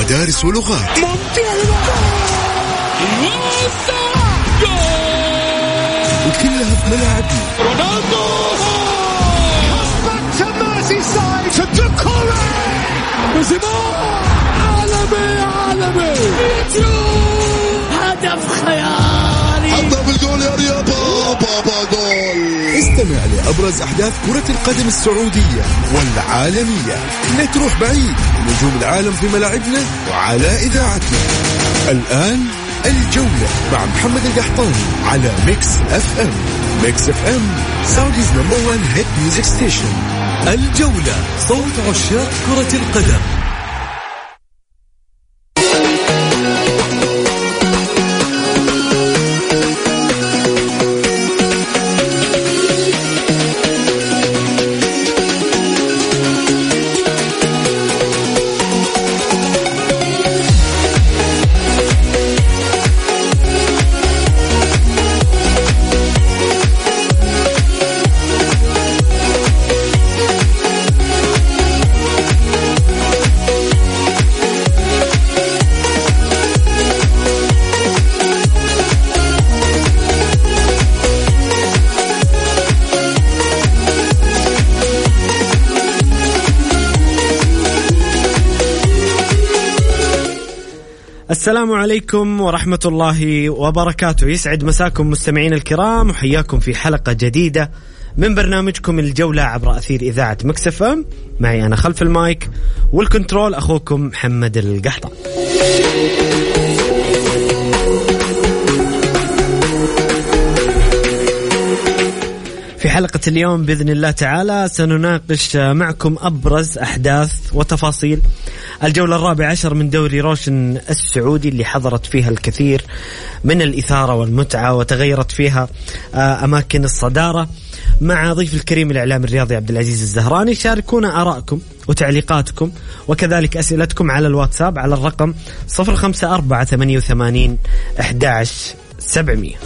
مدارس ولغات. وكلها في ملاعبنا. رونالدو عالمي هدف خيالي. حطها بالجول يا بابا جول. استمع لأبرز أحداث كرة القدم السعودية والعالمية. لا تروح بعيد، نجوم العالم في ملاعبنا وعلى إذاعتنا. الآن الجولة مع محمد القحطاني على ميكس اف ام. ميكس اف ام سعوديز نمبر 1 هيت ميوزك ستيشن. الجولة، صوت عشاق كرة القدم. السلام عليكم ورحمة الله وبركاته. يسعد مساكم مستمعين الكرام، وحياكم في حلقة جديدة من برنامجكم الجولة عبر أثير إذاعة ميكس اف ام. معي أنا خلف المايك والكنترول أخوكم محمد القحطة. في حلقة اليوم بإذن الله تعالى سنناقش معكم أبرز أحداث وتفاصيل الجولة 14 من دوري روشن السعودي، اللي حضرت فيها الكثير من الإثارة والمتعة وتغيرت فيها أماكن الصدارة، مع ضيف الكريم الإعلامي الرياضي عبد العزيز الزهراني. شاركونا آراءكم وتعليقاتكم وكذلك أسئلتكم على الواتساب على الرقم 0548811700.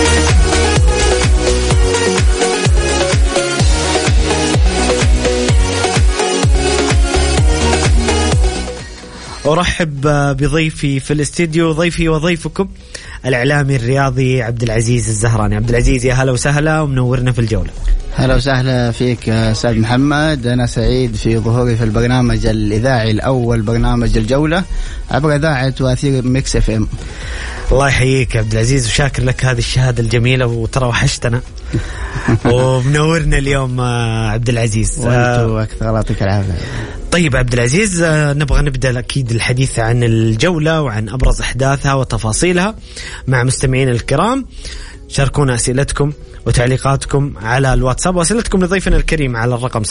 أرحب بضيفي في الاستديو، ضيفي وضيفكم الإعلامي الرياضي عبد العزيز الزهراني. عبد العزيز، يا هلا وسهلا ومنورنا في الجولة. هلا وسهلا فيك أستاذ محمد، أنا سعيد في ظهوري في البرنامج الإذاعي الأول، برنامج الجولة عبر إذاعة وأثير ميكس اف ام. الله يحييك عبد العزيز، وشاكر لك هذه الشهادة الجميلة، وترى وحشتنا ومنورنا اليوم عبد العزيز. وأنتوا أكثر، الله يعطيك العافية. طيب عبد العزيز، نبغى نبدأ أكيد الحديث عن الجولة وعن أبرز أحداثها وتفاصيلها مع مستمعين الكرام. شاركونا أسئلتكم وتعليقاتكم على الواتساب، وأسئلتكم لضيفنا الكريم على الرقم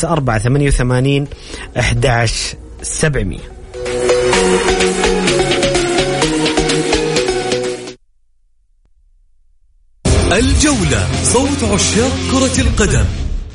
0548811700. الجولة، صوت عشاق كرة القدم.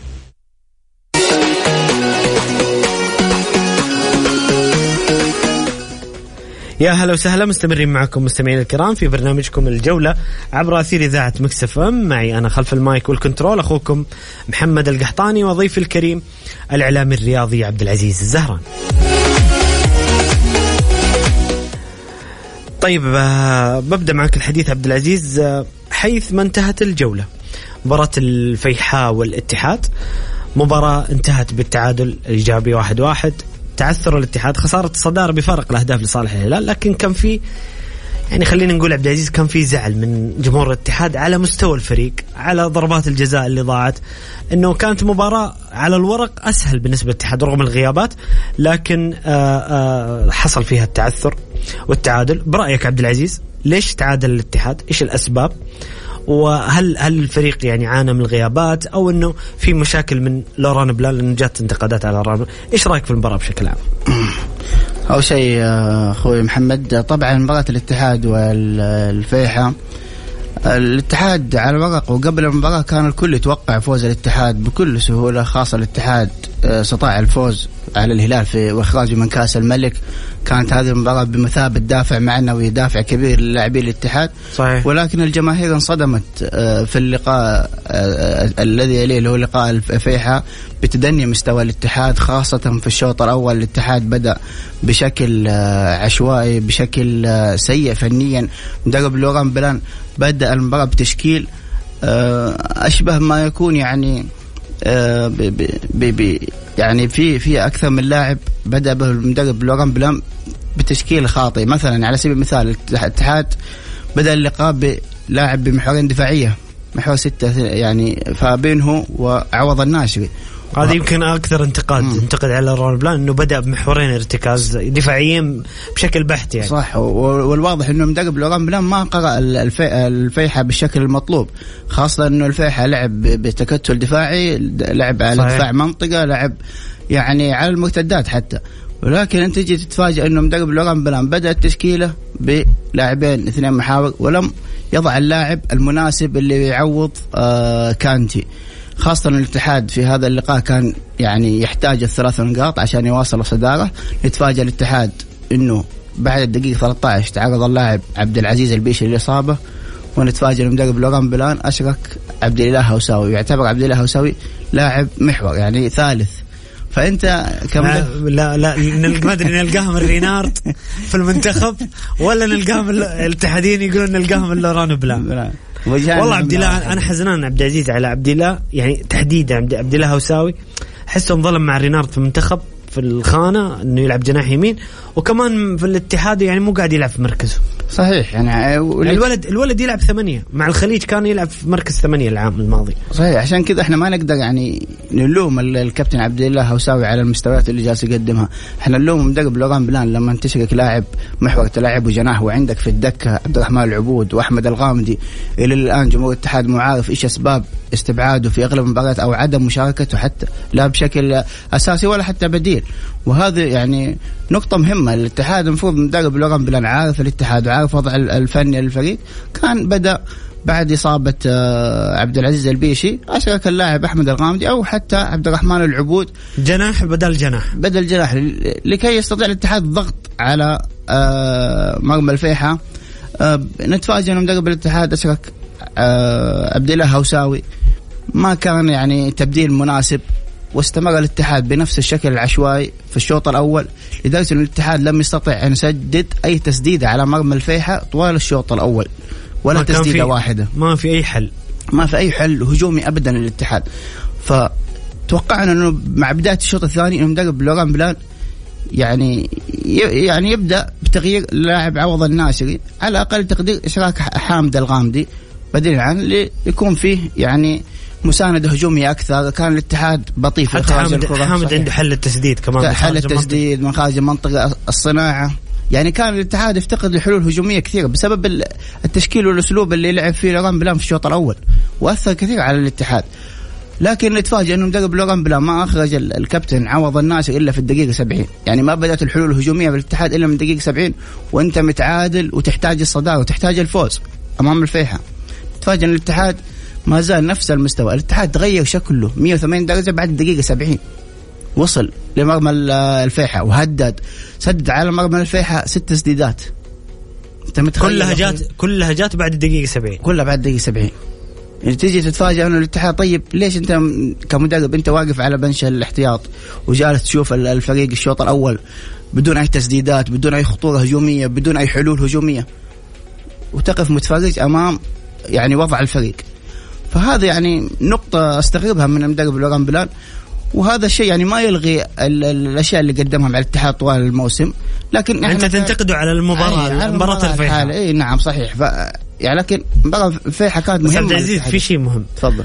يا هلا وسهلا، مستمرين معكم مستمعين الكرام في برنامجكم الجولة عبر أثير إذاعة ميكس اف ام. معي أنا خلف المايك والكنترول أخوكم محمد القحطاني، وضيف الكريم الإعلامي الرياضي عبد العزيز الزهراني. طيب ببدأ معك الحديث عبد العزيز حيث ما انتهت الجولة. مباراة الفيحاء والاتحاد، مباراة انتهت بالتعادل الإيجابي 1-1. تعثر الاتحاد، خسارة الصدارة بفارق الأهداف لصالح الهلال، لكن كان في يعني خلينا نقول عبد العزيز كان في زعل من جمهور الاتحاد على مستوى الفريق، على ضربات الجزاء اللي ضاعت. انه كانت مباراة على الورق اسهل بالنسبة للاتحاد رغم الغيابات، لكن حصل فيها التعثر والتعادل. برأيك عبد العزيز ليش تعادل الاتحاد؟ ايش الاسباب؟ وهل الفريق يعني عانى من الغيابات، او انه في مشاكل من لوران بلان لأنه جات انتقادات على لوران؟ ايش رايك في المباراة بشكل عام؟ أول شيء أخوي محمد، طبعا مباراة الاتحاد والفيحاء، الاتحاد على الورق وقبل المباراة كان الكل يتوقع فوز الاتحاد بكل سهولة، خاصة الاتحاد استطاع الفوز على الهلال في واخراجه من كاس الملك. كانت هذه المباراة بمثابة دافع معنوي، دافع كبير للاعبين الاتحاد. صحيح. ولكن الجماهير انصدمت في اللقاء الذي يليه اللي هو لقاء الفيحاء بتدني مستوى الاتحاد، خاصة في الشوط الأول. الاتحاد بدأ بشكل عشوائي، بشكل سيء فنيا. مدرب لوران بلان بدأ المباراة بتشكيل أشبه ما يكون يعني يعني في أكثر من لاعب بدأ به المدرب لوران بلان بتشكيل خاطئ. مثلا على سبيل المثال الاتحاد بدأ اللقاء بلاعب بمحورين دفاعية، محور 6 يعني فابينهو وعوض الناشري. هذا يمكن أكثر انتقد على لوران بلان إنه بدأ بمحورين ارتكاز دفاعيين بشكل بحت يعني. صح. والواضح إنه مدرب لوران بلان ما قرأ الفيحاء بالشكل المطلوب، خاصة إنه الفيحاء لعب بتكتل دفاعي، لعب على دفاع منطقة، لعب يعني على المرتدات حتى. ولكن أنت تجي تتفاجأ إنه مدرب لوران بلان بدأ التشكيلة بلاعبين 2 محاور، ولم يضع اللاعب المناسب اللي يعوض كانتي. خاصة الاتحاد في هذا اللقاء كان يعني يحتاج 3 نقاط عشان يواصل الصدارة. يتفاجأ الاتحاد إنه بعد الدقيقة 13 تعرض اللاعب عبد العزيز البيشي للإصابة، ونتفاجأ المدرب لوران بلان أشرك عبد الإله هوساوي، يعتبر عبد الإله هوساوي لاعب محور يعني ثالث. فأنت لا ما أدري نلقاهم الرينارد في المنتخب ولا نلقاهم الاتحاديين يقولون نلقاهم اللوران بلان. والله عبد الله أنا حزنان عبد العزيز على عبد الله يعني تحديدا عبد الله هوساوي. أحسه انظلم مع رينارد في المنتخب في الخانة إنه يلعب جناح يمين، وكمان في الاتحاد يعني مو قاعد يلعب في مركزه. صحيح يعني الولد يلعب 8 مع الخليج، كان يلعب في مركز 8 العام الماضي. صحيح. عشان كذا احنا ما نقدر يعني نلوم الكابتن عبد الله هوساوي على المستويات اللي جالس يقدمها. احنا نلوم مدرب لوران بلان لما تشرك لاعب محور تلاعب وجناح، وعندك في الدكة عبد الرحمن العبود واحمد الغامدي. الى الان جمهور الاتحاد مو عارف ايش اسباب استبعاده في اغلب المباريات او عدم مشاركته حتى لا بشكل اساسي ولا حتى بديل. وهذا يعني نقطة مهمة. الاتحاد المفروض مدرب لوران بلان عارف الاتحاد وعارف وضع الفني للفريق. كان بدأ بعد إصابة عبد العزيز البيشي أشرك اللاعب أحمد الغامدي أو حتى عبد الرحمن العبود جناح بدل جناح لكي يستطيع الاتحاد الضغط على مرمى الفيحاء. نتفاجئ أن مدرب الاتحاد أشرك عبد الله هوساوي، ما كان يعني تبديل مناسب، واستمر الاتحاد بنفس الشكل العشوائي في الشوط الأول، لدرجة أن الاتحاد لم يستطع أن يسدد أي تسديدة على مرمى الفيحاء طوال الشوط الأول، ولا تسديدة واحدة. ما في أي حل هجومي أبدا للاتحاد. فتوقعنا أنه مع بداية الشوط الثاني أنه مدرب لوران بلان يعني يبدأ بتغيير لاعب عوض الناشري، على أقل تقدير إشراك حامد الغامدي بديل عنه، ليكون فيه يعني مساندة هجومية أكثر. كان الاتحاد بطيء في إخراج الكرة. حامد عنده حل التسديد كمان، حل التسديد من خارج المنطقة، الصناعة. يعني كان الاتحاد يفتقد لحلول هجومية كثيرة بسبب التشكيل والأسلوب اللي لعب فيه لوران بلان في الشوط الأول، وأثر كثير على الاتحاد. لكن نتفاجئ أنه مدرب لوران بلان ما أخرج الكابتن عوض الناشر إلا في الدقيقة 70. يعني ما بدأت الحلول الهجومية بالاتحاد إلا من الدقيقة 70، وأنت متعادل وتحتاج الصدارة وتحتاج الفوز أمام الفيحاء. نتفاجئ أن الاتحاد ما زال نفس المستوى. الاتحاد تغير شكله 180 درجة بعد الدقيقة 70. وصل لمرمى الفيحاء وهدد، سدد على مرمى الفيحاء 6 تسديدات. كلها جات بعد الدقيقة 70. كلها بعد الدقيقة 70. يعني تيجي تتفاجأ أنه الاتحاد طيب ليش أنت كمدرب أنت واقف على بنش الاحتياط وجالس تشوف الفريق الشوط الأول بدون أي تسديدات، بدون أي خطورة هجومية، بدون أي حلول هجومية، وتقف متفرج أمام يعني وضع الفريق؟ فهذا يعني نقطة استغربها من المدرب لوران بلان. وهذا الشيء يعني ما يلغي الأشياء اللي قدمها مع الاتحاد طوال الموسم، لكن أنت تنتقدوا على مباراة الفيحاء. إيه نعم صحيح. يعني لكن مباراة الفيحاء كانت مهمة. عزيز في شيء مهم تفضل.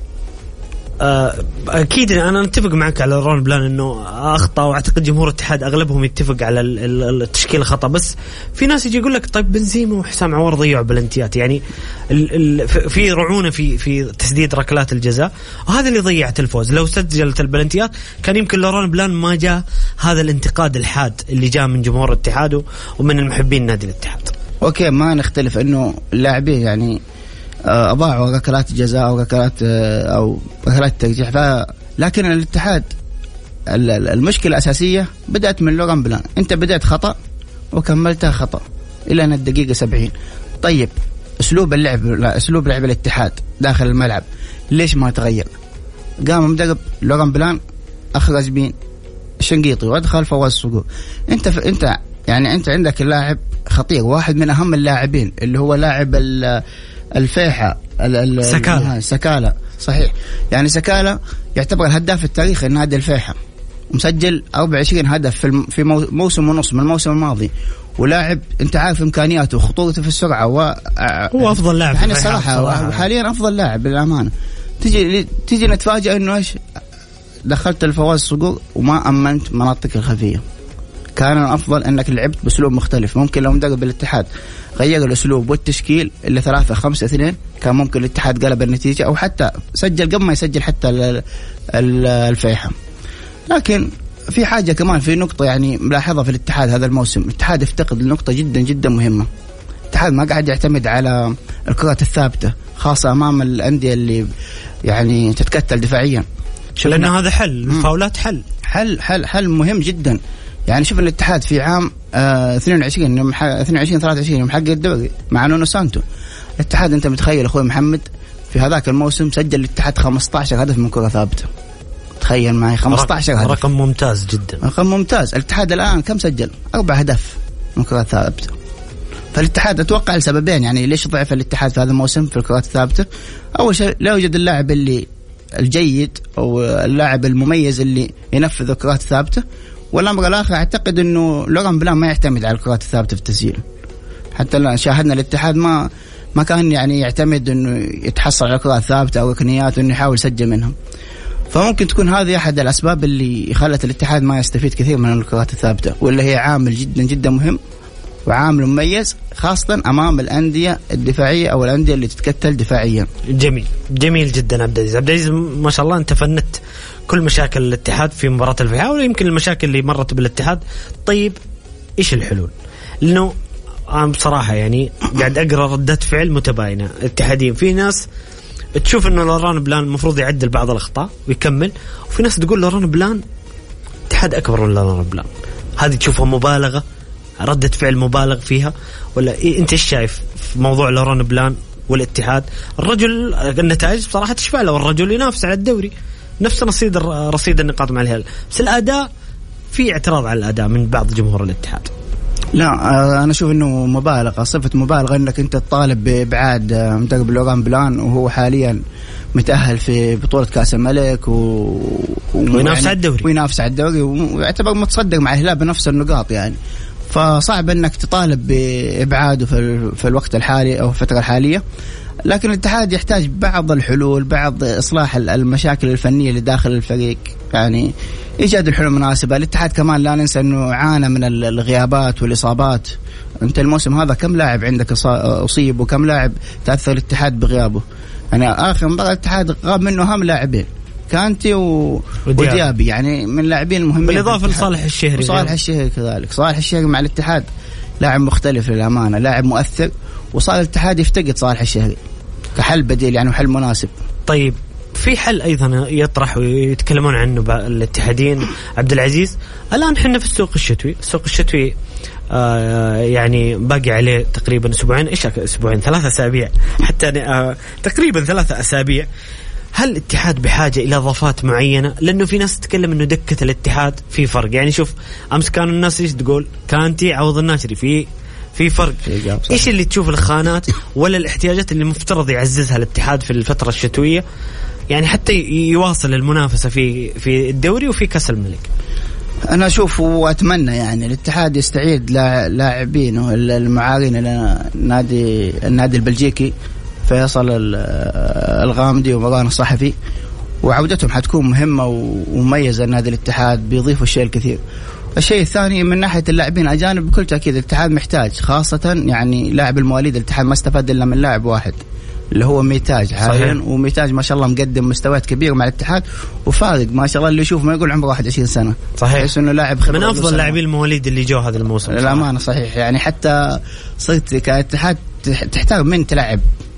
أكيد أنا أتفق معك على لوران بلان إنه أخطأ، وأعتقد جمهور الاتحاد أغلبهم يتفق على التشكيل خطأ. بس في ناس يجي يقول لك طيب بنزيما وحسام عوار ضيعوا بلنتيات، يعني في رعونة في تسديد ركلات الجزاء، وهذا اللي ضيعت الفوز. لو سجلت البلنتيات كان يمكن لوران بلان ما جاء هذا الانتقاد الحاد اللي جاء من جمهور الاتحاد ومن المحبين نادي الاتحاد. أوكي ما نختلف إنه اللاعبين يعني أضاعوا ركلات الجزاء أو ركلات أو ركلات الترجيح، لكن الاتحاد المشكلة الأساسية بدأت من لوران بلان. أنت بدأت خطأ وكملتها خطأ إلى أن الدقيقة 70. طيب أسلوب لعب الاتحاد داخل الملعب ليش ما تغير؟ قام مدرب لوران بلان أخرج بين الشنقيطي وأدخل فواز الصقور. أنت يعني أنت عندك اللاعب خطير، واحد من أهم اللاعبين اللي هو لاعب الفيحة سكالة. صحيح، يعني سكالة يعتبر الهداف التاريخي لنادي الفيحة، مسجل 24 هدف في موسم ونص من الموسم الماضي، ولاعب انت عارف امكانياته وخطورته في السرعه، هو افضل لاعب يعني الصراحه حاليا افضل لاعب بالامانه. تيجي نتفاجئ انه ايش دخلت الفواز الصقور وما امنت مناطق الخلفيه. كان الافضل انك لعبت باسلوب مختلف. ممكن لو مدرب الاتحاد غير الاسلوب والتشكيل اللي 3-5-2 كان ممكن الاتحاد قلب النتيجه، او حتى سجل قبل ما يسجل حتى الفيحة. لكن في حاجة كمان، في نقطة يعني ملاحظة في الاتحاد هذا الموسم، الاتحاد افتقد لنقطة جدا جدا مهمة. الاتحاد ما قاعد يعتمد على الكرات الثابتة، خاصة أمام الأندية اللي يعني تتكتل دفاعيا، لأن هذا حل الفاولات حل مهم جدا. يعني شوف الاتحاد في عام 22-23 محقق الدوري مع نونو سانتو. الاتحاد أنت متخيل أخوي محمد في هذاك الموسم سجل الاتحاد 15 هدف من كرة ثابتة. تخيل معي 15 هدف، رقم ممتاز جدا، رقم ممتاز. الاتحاد الآن كم سجل؟ 4 أهداف من كرة ثابتة. فالاتحاد أتوقع لسببين، يعني ليش ضعف الاتحاد في هذا الموسم في الكرات الثابتة. أول شيء لا يوجد اللاعب اللي الجيد أو اللاعب المميز اللي ينفذ الكرات الثابتة. والأمر الآخر أعتقد إنه لوران بلان ما يعتمد على الكرات الثابتة في التسجيل. حتى شاهدنا الاتحاد ما كان يعني يعتمد إنه يتحصل على كرات ثابتة أو ركنيات إنه يحاول يسجل منهم. فممكن تكون هذه أحد الأسباب اللي خلت الاتحاد ما يستفيد كثير من الكرات الثابتة، واللي هي عامل جدا جدا مهم وعامل مميز خاصة أمام الأندية الدفاعية أو الأندية اللي تتكتل دفاعيا. جميل جدا عبد العزيز ما شاء الله أنت فنت كل مشاكل الاتحاد في مباراة الفيحاء، ويمكن المشاكل اللي مرت بالاتحاد. طيب إيش الحلول؟ لأنه أنا بصراحة يعني قاعد أقرأ ردات فعل متباينة. الاتحادين في ناس تشوف إنه لوران بلان المفروض يعدل بعض الأخطاء ويكمل، وفي ناس تقول لوران بلان اتحاد أكبر من لوران بلان. هذه تشوفها مبالغة، ردة فعل مبالغ فيها، ولا إيه؟ أنت إيش شايف في موضوع لوران بلان والاتحاد؟ الرجل النتائج بصراحة تشفع له، والرجل ينافس على الدوري نفس رصيد النقاط مع الهلال، بس الأداء في اعتراض على الأداء من بعض جمهور الاتحاد. لا أنا أشوف إنه مبالغة، صفة مبالغة إنك أنت تطالب بإبعاد مدرب لوران بلان وهو حاليا متأهل في بطولة كأس الملك وينافس على الدوري، ويعتبر متصدر مع الهلال بنفس النقاط. يعني فصعب إنك تطالب بإبعاده في الوقت الحالي أو الفترة الحالية. لكن الاتحاد يحتاج بعض الحلول، بعض إصلاح المشاكل الفنية اللي داخل الفريق، يعني إيجاد الحلول المناسبة. الاتحاد كمان لا ننسى أنه عانى من الغيابات والإصابات. أنت الموسم هذا كم لاعب عندك أصيب وكم لاعب تأثر الاتحاد بغيابه؟ يعني آخر مباراة الاتحاد غاب منه أهم لاعبين، كانتي وديابي، يعني من لاعبين المهمين، بالإضافة لصالح الشهري. وصالح الشهري كذلك. صالح الشهري مع الاتحاد لاعب مختلف للأمانة، لاعب مؤثر، وصار الاتحاد يفتقد صالح الشهري كحل بديل يعني وحل مناسب. طيب في حل أيضا يطرح ويتكلمون عنه الاتحادين عبد العزيز. الآن حنا في السوق الشتوي يعني باقي عليه تقريبا أسبوعين 3 أسابيع حتى تقريبا 3 أسابيع. هل الاتحاد بحاجة إلى إضافات معينة؟ لأنه في ناس تتكلم إنه دكة الاتحاد في فرق. يعني شوف أمس كانوا الناس إيش تقول؟ كانتي عوض الناشري في فرق. إيش اللي تشوف الخانات ولا الاحتياجات اللي مفترض يعززها الاتحاد في الفترة الشتوية، يعني حتى يواصل المنافسة في الدوري وفي كأس الملك؟ أنا أشوف وأتمنى يعني الاتحاد يستعيد لاعبينه المعارين إلى النادي البلجيكي فيصل الغامدي ومران الصحفي، وعودتهم حتكون مهمة ومميزة. النادي الاتحاد بيضيفوا الشيء الكثير. الشيء الثاني من ناحية اللاعبين أجانب بكل تأكيد الاتحاد محتاج، خاصة يعني لاعب المواليد. الاتحاد ما استفاد إلا من لاعب واحد اللي هو ميتاج حاليا، وميتاج ما شاء الله مقدم مستويات كبيرة مع الاتحاد وفارق ما شاء الله. اللي يشوف ما يقول عمره 21 سنة، صحيح، إنه لاعب خبرة من أفضل لاعبين المواليد اللي جو هذا الموسم للأمانة. صحيح، يعني حتى صرت كاتحاد تحتاج من تلعب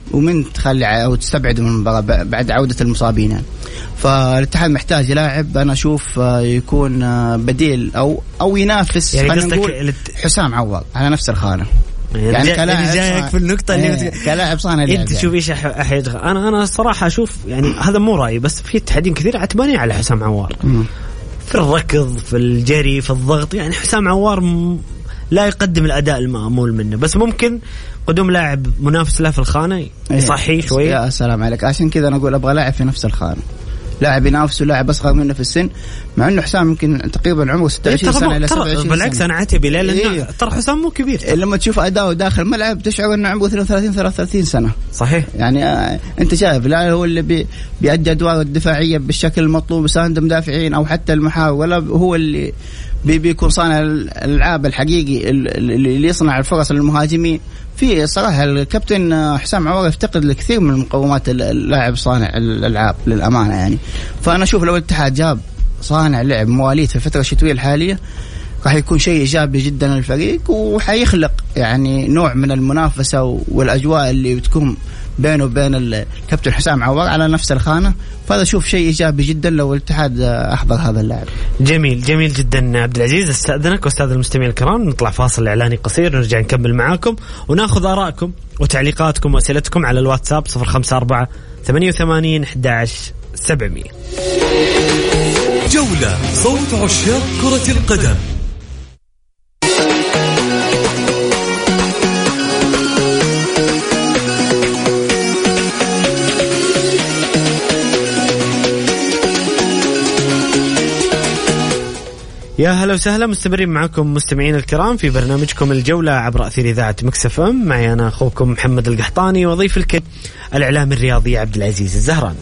ومن تخلي أو تستبعد من المباراة بعد عودة المصابين يعني. فالاتحاد محتاج لاعب أنا أشوف يكون بديل أو ينافس يعني نقول حسام عوار على نفس الخانة. يعني كلاعب جايك في النقطة اللي كلاعب صانع لعب. أنت تشوف إيش أحد؟ أنا الصراحة أشوف يعني هذا مو رأيي، بس في اتحادين كثير عتباني على حسام عوار في الركض في الجري في الضغط. يعني حسام عوار لا يقدم الأداء المأمول منه، بس ممكن قدوم لاعب منافس له في الخانة يصحي شوي. يا سلام عليك، عشان كذا أنا أقول أبغى لاعب في نفس الخانة، لاعب ينافس ولاعب أصغر منه في السن، مع إنه حسام يمكن تقريبا عمره 26 سنة إلى 27 سنة. بالعكس أنا عاتبي لأنه ترى حسام مو كبير. لما تشوف أداؤه داخل الملعب تشعر إنه عمره 33 سنة. صحيح. يعني أنت شايف لا هو اللي بيأدي أدوار الدفاعية بالشكل المطلوب ساند مدافعين أو حتى المحاور، ولا هو اللي بيكون صانع الألعاب الحقيقي اللي يصنع الفرص للمهاجمين. في صراحة الكابتن حسام عوار يفتقد لكثير من المقومات اللاعب صانع الألعاب للأمانة يعني. فأنا أشوف لو الاتحاد جاب صانع لعب مواليد في الفترة الشتوية الحالية راح يكون شيء إيجابي جدا للفريق، وحيخلق يعني نوع من المنافسة والأجواء اللي بتكون بينه وبين الكابتن حسام عوار على نفس الخانة. فهذا شوف شيء إيجابي جدا لو الاتحاد أحضر هذا اللاعب. جميل جميل جدا عبد العزيز. استأذنك واستاذ المستمعين الكرام نطلع فاصل إعلاني قصير، نرجع نكمل معاكم وناخذ آرائكم وتعليقاتكم وأسئلتكم على الواتساب 054 88 11 700. جولة صوت عشاق كرة القدم. يا هلا وسهلا، مستمرين معكم مستمعين الكرام في برنامجكم الجولة عبر أثير إذاعة مكس اف ام. معي أنا أخوكم محمد القحطاني وضيف الكل الإعلام الرياضي عبد العزيز الزهراني.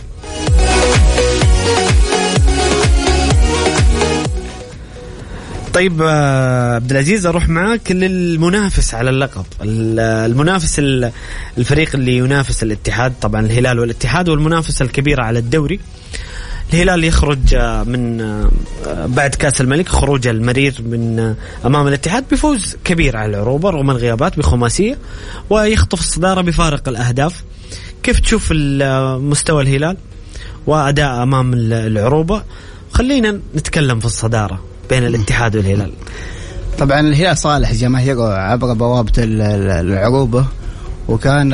طيب عبد العزيز أروح معك للمنافس على اللقب، المنافس الفريق اللي ينافس الاتحاد، طبعا الهلال والاتحاد، والمنافسة الكبيرة على الدوري. الهلال يخرج من بعد كأس الملك خروج المرير من أمام الاتحاد بفوز كبير على العروبة رغم الغيابات بخماسية، ويخطف الصدارة بفارق الأهداف. كيف تشوف مستوى الهلال وأداء أمام العروبة؟ خلينا نتكلم في الصدارة بين الاتحاد والهلال. طبعا الهلال صالح جماهيره عبر بوابة العروبة، وكان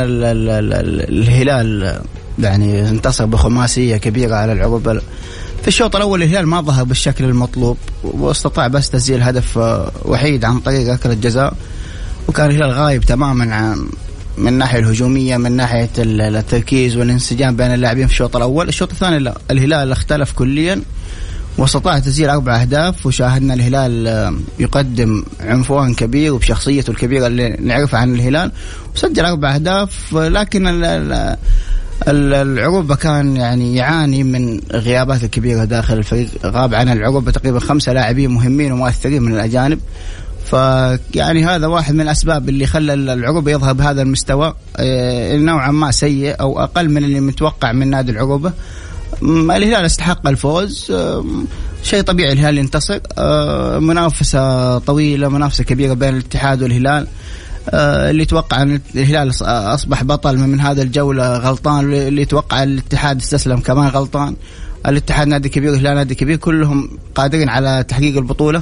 الهلال يعني انتصر بخماسية كبيرة على العروبة. في الشوط الأول الهلال ما ظهر بالشكل المطلوب، واستطاع بس تسجيل هدف وحيد عن طريق ركلة جزاء، وكان الهلال غايب تماما من الناحية الهجومية، من ناحية التركيز والانسجام بين اللاعبين في الشوط الأول. الشوط الثاني لا، الهلال اختلف كليا واستطاع تسجيل 4 أهداف، وشاهدنا الهلال يقدم عنفوان كبير وبشخصيته الكبيرة اللي نعرفها عن الهلال، وسجل 4 أهداف. لكن العروبة كان يعني يعاني من غيابات كبيرة داخل الفريق، غاب عن العروبة تقريبا 5 لاعبين مهمين ومؤثرين من الأجانب. فيعني هذا واحد من الأسباب اللي خلى العروبة يظهر بهذا المستوى نوعا ما سيء أو أقل من اللي متوقع من نادي العروبة. الهلال استحق الفوز، شيء طبيعي الهلال ينتصر. منافسة طويلة، منافسة كبيرة بين الاتحاد والهلال. اللي يتوقع أن الهلال أصبح بطل من هذا الجولة غلطان، اللي يتوقع الاتحاد استسلم كمان غلطان. الاتحاد نادي كبير والهلال نادي كبير، كلهم قادرين على تحقيق البطولة.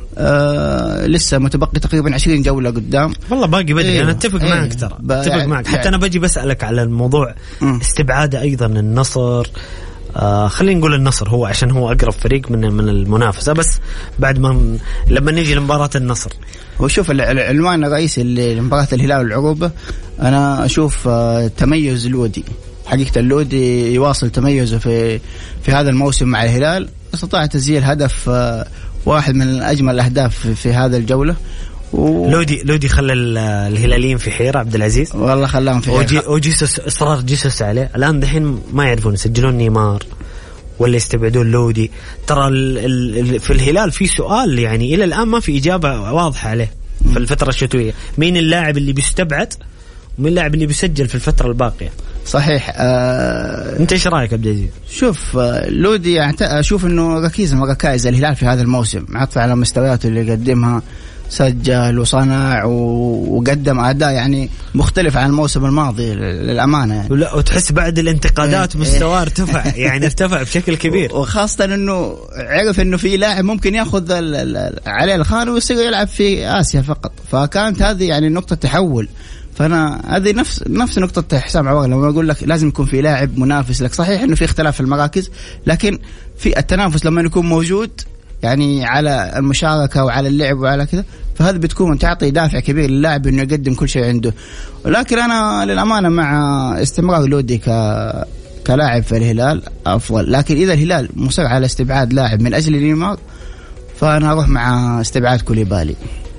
لسه متبقي تقريبا 20 جولة قدام. والله باقي بدري. أنا أتفق معك، ترى أتفق معك. حتى أنا بجي بسألك على الموضوع استبعاد أيضا النصر. خلينا نقول النصر هو عشان هو أقرب فريق من المنافسة، بس بعد ما لما نيجي لمباراة النصر وشوف العنوان الرئيسي لمباراة الهلال والعروبة، أنا أشوف تميز لودي. حقيقة اللودي يواصل تميزه في هذا الموسم مع الهلال، استطاع تسجيل هدف واحد من أجمل الأهداف في هذا الجولة. لودي خلى الهلاليين في حيرة عبد العزيز، والله خلاهم في حيرة. وجيسوس إصرار جيسوس عليه. الآن دحين ما يعرفون يسجلون نيمار ولا يستبعدون لودي. ترى في الهلال في سؤال يعني إلى الآن ما في إجابة واضحة عليه في الفترة الشتوية. مين اللاعب اللي بيستبعد ومين اللاعب اللي بيسجل في الفترة الباقية؟ صحيح. أنت إيش رأيك عبد العزيز؟ شوف لودي أشوف إنه ركيز من ركائز الهلال في هذا الموسم، عطف على مستوياته اللي يقدمها. سجل وصنع وقدم أداء يعني مختلف عن الموسم الماضي للأمانة يعني. لا وتحس بعد الانتقادات مستواه ارتفع يعني ارتفع بشكل كبير، وخاصة إنه عرف إنه في لاعب ممكن يأخذ عليه الخان ويصير يلعب في آسيا فقط، فكانت هذه يعني نقطة تحول. فأنا هذه نفس نقطة حسام عوض لما أقول لك لازم يكون في لاعب منافس لك. صحيح إنه في اختلاف في المراكز، لكن في التنافس لما يكون موجود يعني على المشاركة وعلى اللعب وعلى كذا، فهذا بتكون تعطي دافع كبير للاعب إنه يقدم كل شيء عنده. ولكن أنا للأمانة مع استمرار لودي كلاعب في الهلال أفضل، لكن إذا الهلال مصر على استبعاد لاعب من أجل نيمار فأنا أروح مع استبعاد كوليبالي.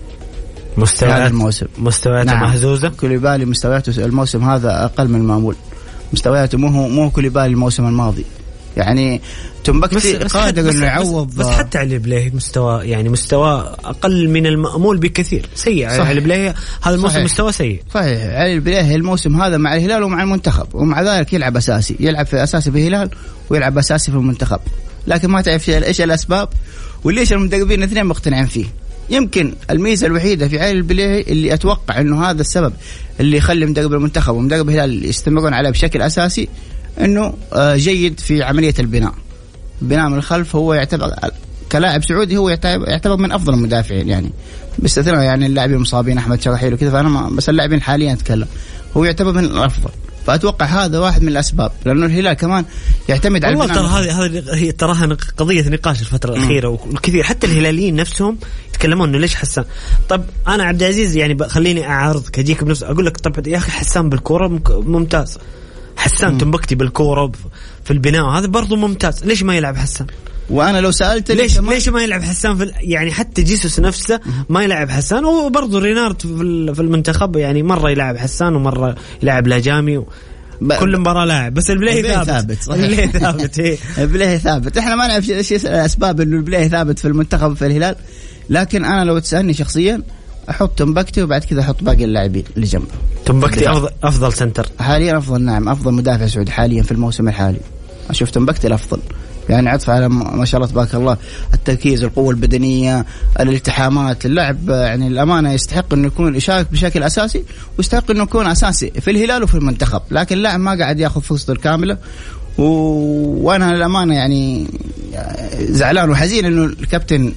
مستوياته نعم. مهزوزة. كوليبالي مستوياته الموسم هذا أقل من المعمول، مستوياته مو كوليبالي الموسم الماضي. يعني تنبكتي قادر انه يعوض. بس حتى علي البلاهي مستوى اقل من المأمول بكثير، سيء. علي البلاهي هذا الموسم مستوى سيء. صحيح، علي البلاهي الموسم هذا مع الهلال ومع المنتخب، ومع ذلك يلعب اساسي، يلعب في اساسي في الهلال ويلعب اساسي في المنتخب، لكن ما تعرف ايش الاسباب وليش المدربين الاثنين مقتنعين فيه. يمكن الميزة الوحيدة في علي البلاهي اللي أتوقع أنه هذا السبب اللي يخلي مدرب المنتخب ومدرب الهلال يستمرون عليه بشكل أساسي، أنه جيد في عملية البناء من الخلف. هو يعتبر كلاعب سعودي هو يعتبر من أفضل المدافعين، يعني باستثناء يعني اللاعبين المصابين أحمد شرحيل وكذا، فأنا بس اللاعبين حاليا أتكلم هو يعتبر من الأفضل. فأتوقع هذا واحد من الأسباب، لأنه الهلال كمان يعتمد على والله. هذه هي تراها قضية نقاش الفترة الأخيرة والكثير، حتى الهلاليين نفسهم يتكلمون إنه ليش حسان. طب أنا عبد العزيز يعني خليني أعارضك، أجيك بنفس أقول لك طب يا أخي حسان بالكورة ممتاز، حسان تنبكتي بالكورة في البناء هذا برضو ممتاز، ليش ما يلعب حسان؟ وانا لو سالت ليش ما يلعب حسان يعني حتى جيسوس نفسه ما يلعب حسان، وبرضه رينارد في المنتخب يعني مره يلعب حسان ومره يلعب لاجامي كل مباراه لاعب، بس البلاهي ثابت. البلاهي ثابت. البلاهي ثابت. احنا ما نعرف ايش الاسباب انه البلاهي ثابت في المنتخب في الهلال، لكن انا لو تسالني شخصيا احط تنبكتي وبعد كذا احط باقي اللاعبين اللي جنبه. تنبكتي افضل سنتر حاليا، افضل نعم، افضل مدافع سعودي حاليا في الموسم الحالي. اشوف تنبكتي الافضل، يعني عطف على ما شاء الله تبارك الله التركيز، القوة البدنية، الالتحامات. اللاعب يعني الأمانة يستحق إنه يكون يشارك بشكل أساسي، ويستحق إنه يكون أساسي في الهلال وفي المنتخب، لكن اللاعب ما قاعد يأخذ فرصته الكاملة. وأنا الأمانة يعني زعلان وحزين إنه الكابتن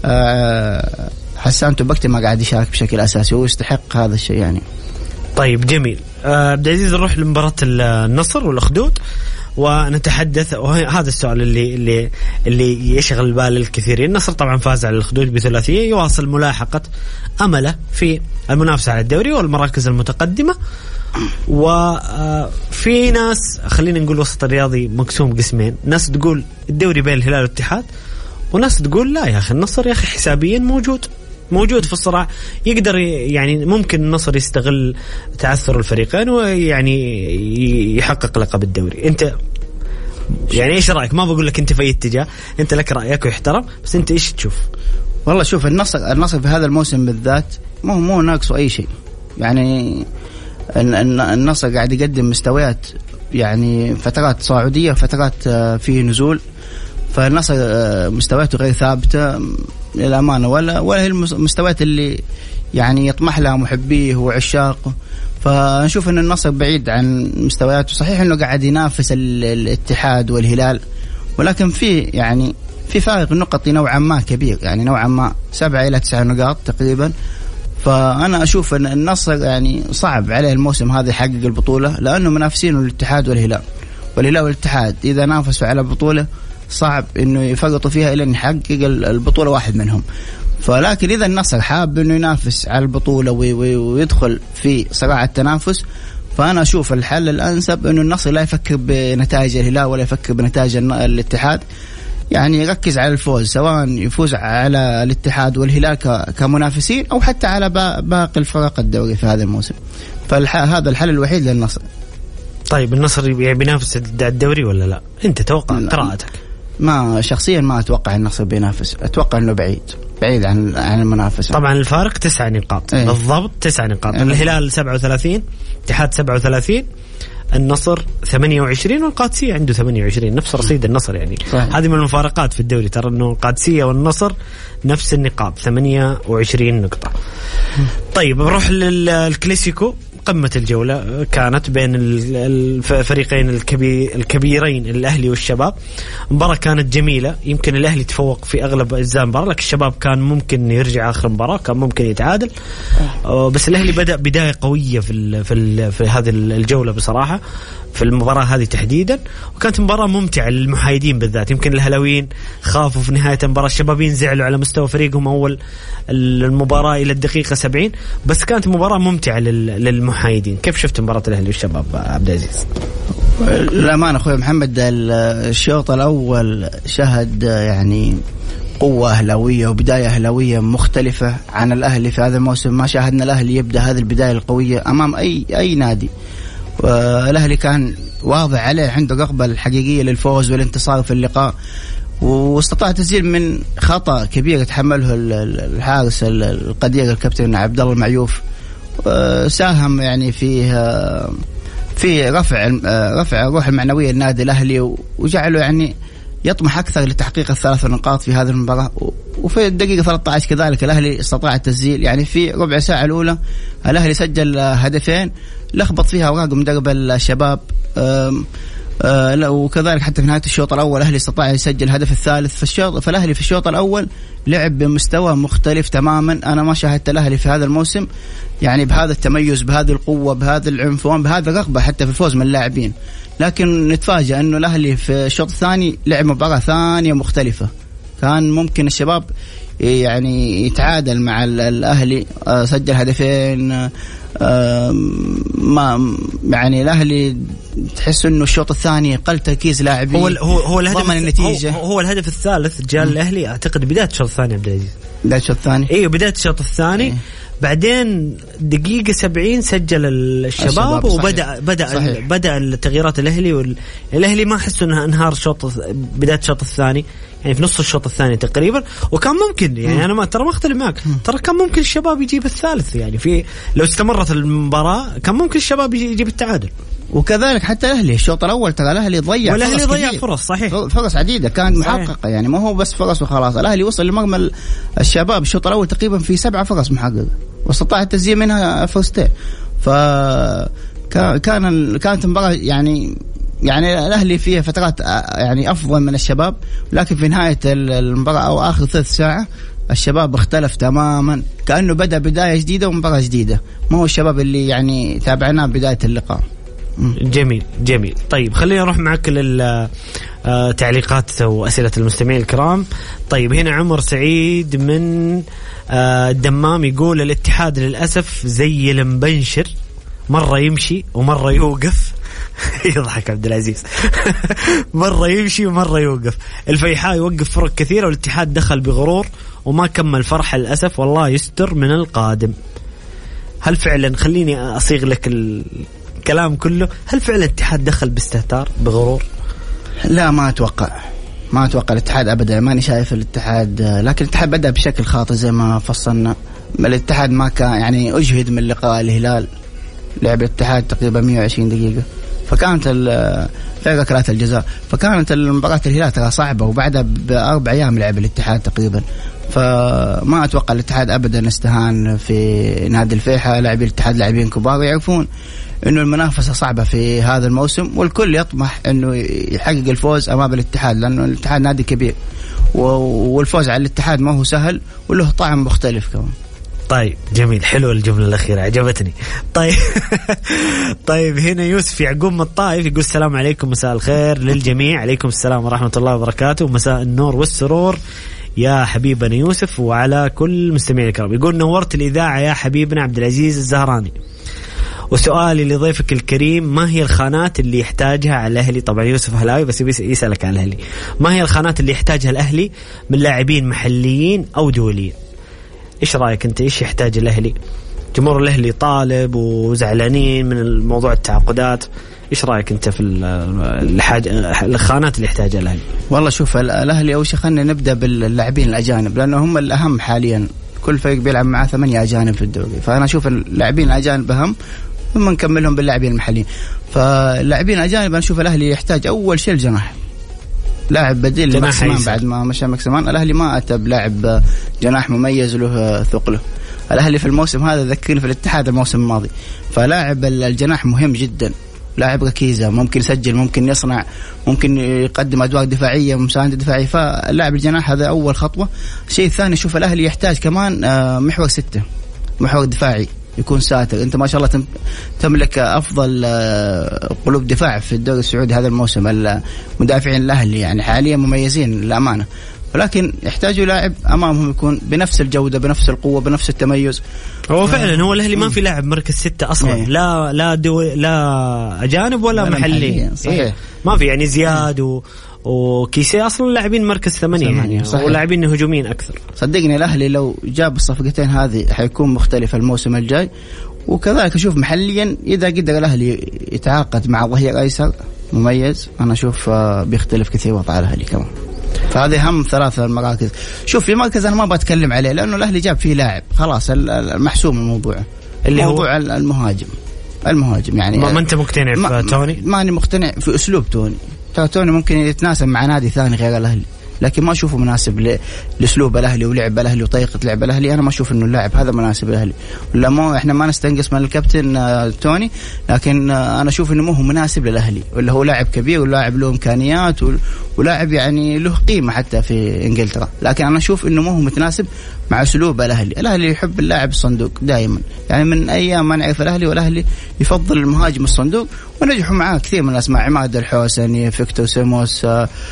حسان تنبكتي ما قاعد يشارك بشكل أساسي، وهو يستحق هذا الشيء يعني. طيب جميل. عبد العزيز نروح لمباراة النصر والأخدود ونتحدث، وهذا السؤال اللي يشغل بال الكثيرين. النصر طبعا فاز على الأخدود بثلاثية، يواصل ملاحقة أمله في المنافسة على الدوري والمراكز المتقدمة. وفي ناس خلينا نقول وسط الرياضي مقسوم قسمين، ناس تقول الدوري بين الهلال والاتحاد، وناس تقول لا يا أخي النصر يا أخي حسابيا موجود في الصراع، يقدر يعني ممكن النصر يستغل تعثر الفريقين ويعني يحقق لقب الدوري. انت يعني ايش رايك؟ ما بقول لك انت في اي اتجاه، انت لك رايك ويحترم، بس انت ايش تشوف؟ والله شوف، النصر في هذا الموسم بالذات مو ناقصه اي شيء، يعني النصر قاعد يقدم مستويات، يعني فترات صاعديه وفترات فيه نزول. فالنصر مستوياته غير ثابته للأمانة، ولا هي المستويات اللي يعني يطمح لها محبيه وعشاقه. فنشوف أن النصر بعيد عن مستوياته. صحيح أنه قاعد ينافس الاتحاد والهلال، ولكن في فارق نقطي نوعا ما كبير، يعني نوعا ما 7 إلى 9 نقاط تقريبا. فأنا أشوف أن النصر يعني صعب عليه الموسم هذا يحقق البطولة، لأنه منافسينه الاتحاد والهلال والاتحاد إذا نافسوا على بطولة صعب انه يفرطوا فيها الى ان يحقق البطوله واحد منهم. فلكن اذا النصر حاب انه ينافس على البطوله ويدخل في صراع التنافس، فانا اشوف الحل الانسب انه النصر لا يفكر بنتائج الهلال ولا يفكر بنتائج الاتحاد، يعني يركز على الفوز، سواء يفوز على الاتحاد والهلال كمنافسين او حتى على باقي الفرق الدوري في هذا الموسم. فهذا الحل الوحيد للنصر. طيب النصر بينافس الدوري ولا لا؟ انت توقع قراءتك؟ ما شخصيا ما اتوقع النصر بينافس، اتوقع انه بعيد عن المنافسه. طبعا الفارق 9 نقاط بالضبط، 9 نقاط. الهلال 37، اتحاد 37، النصر 28 والقادسية عنده 28 نفس رصيد النصر يعني. هذه من المفارقات في الدوري ترى إنه القادسية والنصر نفس النقاط 28 نقطة. طيب بروح للكلاسيكو. قمة الجولة كانت بين الفريقين الكبيرين الأهلي والشباب. مباراة كانت جميلة، يمكن الأهلي تفوق في أغلب أجزاء المباراة، لكن الشباب كان ممكن يرجع آخر المباراة، كان ممكن يتعادل، بس الأهلي بدأ بداية قوية في هذه الجولة بصراحة في المباراة هذه تحديدا، وكانت مباراة ممتعة للمحايدين بالذات. يمكن الهلاويين خافوا في نهاية المباراة، الشبابين زعلوا على مستوى فريقهم أول المباراة إلى الدقيقة 70، بس كانت مباراة ممتعة للمحايدين. كيف شفت مباراة الأهلي والشباب عبد العزيز؟ للأمانة أخوي محمد، الشوط الأول شهد يعني قوة أهلاوية وبداية أهلاوية مختلفة عن الأهلي في هذا الموسم. ما شاهدنا الأهلي يبدأ هذه البداية القوية أمام أي نادي، والأهلي كان واضح عليه عنده رغبة الحقيقية للفوز والانتصار في اللقاء، واستطاع تسجيل من خطأ كبير تحمله الحارس القدير الكابتن عبد الله المعيوف، ساهم يعني في رفع الروح المعنوية النادي الأهلي، وجعله يعني يطمح أكثر لتحقيق ال3 نقاط في هذه المباراة. وفي الدقيقة 13 كذلك الأهلي استطاع التسجيل، يعني في ربع ساعة الأولى الأهلي سجل هدفين لخبط فيها أوراق مدرب الشباب، وكذلك حتى في نهاية الشوط الأول الأهلي استطاع يسجل الهدف الثالث. فالأهلي في الشوط الأول لعب بمستوى مختلف تماما. أنا ما شاهدت الأهلي في هذا الموسم يعني بهذا التميز، بهذه القوة، بهذا العنفوان، بهذا الرغبة حتى في الفوز من اللاعبين. لكن نتفاجأ أنه الأهلي في الشوط الثاني لعب مباراة ثانية مختلفة. كان ممكن الشباب يعني يتعادل مع الأهلي، سجل هدفين، ما يعني الأهلي تحس إنه الشوط الثاني قل تركيز لاعبين. هو الهدف ضمن النتيجة. هو الهدف الثالث جاء الأهلي أعتقد بداية الشوط الثاني عبد العزيز. بداية الشوط الثاني. إيه بداية الشوط الثاني. بعدين دقيقة 70 سجل الشباب وبدأ التغييرات الأهلي ما حسوا أنها انهار بداية الشوط الثاني، يعني في نص الشوط الثاني تقريبا، وكان ممكن يعني أنا ما أختلف معك، ترى كان ممكن الشباب يجيب الثالث، يعني لو استمرت المباراة كان ممكن الشباب يجيب التعادل. وكذلك حتى الأهلي الشوط الأول ترى الأهلي ضيع فرص صحيح، فرص عديدة كانت محققة، يعني ما هو بس فرص وخلاص. الأهلي وصل لمرمى الشباب الشوط الأول تقريبا في 7 فرص محققة، واستطاع التسجيل منها فرصتين. كانت مباراة يعني الأهلي فيها فترات يعني أفضل من الشباب، لكن في نهاية المباراة أو آخر 3 ساعة الشباب اختلف تماما، كأنه بدأ بداية جديدة ومباراة جديدة، ما هو الشباب اللي يعني تابعناه بداية اللقاء. جميل. طيب خلينا نروح معك للتعليقات وأسئلة المستمعين الكرام. طيب هنا عمر سعيد من الدمام يقول الاتحاد للأسف زي المبنشر، مرة يمشي ومرة يوقف. يضحك عبد العزيز. مرة يمشي ومرة يوقف. الفيحاء يوقف فرق كثيرة، والاتحاد دخل بغرور وما كمل فرحة للأسف، والله يستر من القادم. هل فعلا، خليني أصيغ لك الكلام كله، هل فعلا الاتحاد دخل باستهتار بغرور؟ لا ما أتوقع الاتحاد أبدا، ماني شايف الاتحاد، لكن الاتحاد بدأ بشكل خاطئ زي ما فصلنا. الاتحاد ما كان يعني أجهد من لقاء الهلال، لعب الاتحاد تقريبا 120 دقيقة، فكانت في ركلات الجزاء، فكانت المباراة الهلال ترى صعبة، وبعدها ب4 أيام لعب الاتحاد تقريبا. فما أتوقع الاتحاد أبدا استهان في نادي الفيحة. لاعبين الاتحاد لاعبين كبار يعرفون إنه المنافسة صعبة في هذا الموسم، والكل يطمح إنه يحقق الفوز أمام الاتحاد، لأنه الاتحاد نادي كبير، والفوز على الاتحاد ما هو سهل، وله طعم مختلف كمان. طيب جميل، حلو الجملة الأخيرة عجبتني. طيب هنا يوسف يعقوب من الطائف يقول السلام عليكم، مساء الخير للجميع. عليكم السلام ورحمة الله وبركاته، ومساء النور والسرور يا حبيبنا يوسف وعلى كل مستمعي الكرام. يقول نورت الإذاعة يا حبيبنا عبد العزيز الزهراني، وسؤالي لضيفك الكريم، ما هي الخانات اللي يحتاجها على الأهلي؟ طبعا يوسف هلاوي بس يسألك عن الأهلي، ما هي الخانات اللي يحتاجها الأهلي من لاعبين محليين أو دوليين؟ إيش رأيك أنت؟ إيش يحتاج الأهلي؟ جمهور الأهلي طالب وزعلانين من الموضوع التعاقدات، إيش رأيك أنت في الخانات اللي يحتاجها الأهلي؟ والله شوف الأهلي أول شيء خلينا نبدأ باللاعبين الأجانب، لأنه هم الأهم حاليا. كل فريق بيلعب معاه 8 أجانب في الدوري، فأنا أشوف اللاعبين الأجانب أهم، ثم نكملهم باللاعبين المحليين. فاللاعبين الأجانب أنا أشوف الأهلي يحتاج أول شيء الجناح، لاعب بديل لماكسيمان بعد ما مشى ماكسيمان. الأهلي ما أتى بلاعب جناح مميز له ثقله. الأهلي في الموسم هذا ذكرني في الاتحاد الموسم الماضي، فلاعب الجناح مهم جدا، لاعب ركيزة، ممكن يسجل، ممكن يصنع، ممكن يقدم أدوار دفاعية ومساندة دفاعية. فاللاعب الجناح هذا أول خطوة. الشيء الثاني شوف الأهلي يحتاج كمان محور 6، محور دفاعي يكون ساتر. أنت ما شاء الله تملك أفضل قلوب دفاع في الدوري السعودي هذا الموسم. المدافعين الأهلي يعني حاليا مميزين للأمانة، ولكن يحتاجوا لاعب أمامهم يكون بنفس الجودة، بنفس القوة، بنفس التميز. هو فعلا هو الأهلي ما في لاعب مركز 6 أصلا. لا أجانب ولا محلي. صحيح. ما في يعني زياد وكيسي أصلا لاعبين مركز 8 يعني، ولاعبين هجوميين أكثر. صدقني الأهلي لو جاب الصفقتين هذه حيكون مختلف الموسم الجاي. وكذلك أشوف محليا إذا قدر الأهلي يتعاقد مع ظهير أيسر مميز، أنا أشوف بيختلف كثير وضع الأهلي كمان. فهذه هم 3 المراكز. شوف في مركز أنا ما بتكلم عليه لأنه الأهلي جاب فيه لاعب خلاص المحسوم الموضوع، اللي موضوع هو المهاجم يعني. ما أنت مقتنع في توني؟ ماني مقتنع في أسلوب توني ممكن يتناسب مع نادي ثاني غير الأهلي، لكن ما أشوفه مناسب لأسلوب الأهلي ولعب الأهلي وطريقة لعب الأهلي. أنا ما أشوف إنه اللاعب هذا مناسب للأهلي. ولا ما إحنا ما نستنقص من الكابتن توني، لكن أنا أشوف إنه مو هو مناسب للأهلي. ولا هو لاعب كبير ولاعب له إمكانيات ولاعب يعني له قيمة حتى في إنجلترا، لكن أنا أشوف إنه مو هو متناسب مع أسلوب الأهلي. الأهلي يحب اللاعب الصندوق دائما، يعني من أيام ما نعرف الأهلي والأهلي يفضل المهاجم الصندوق، ونجحوا معاه كثير من الأسماء، عماد الحوسني، فيكتور سيموس،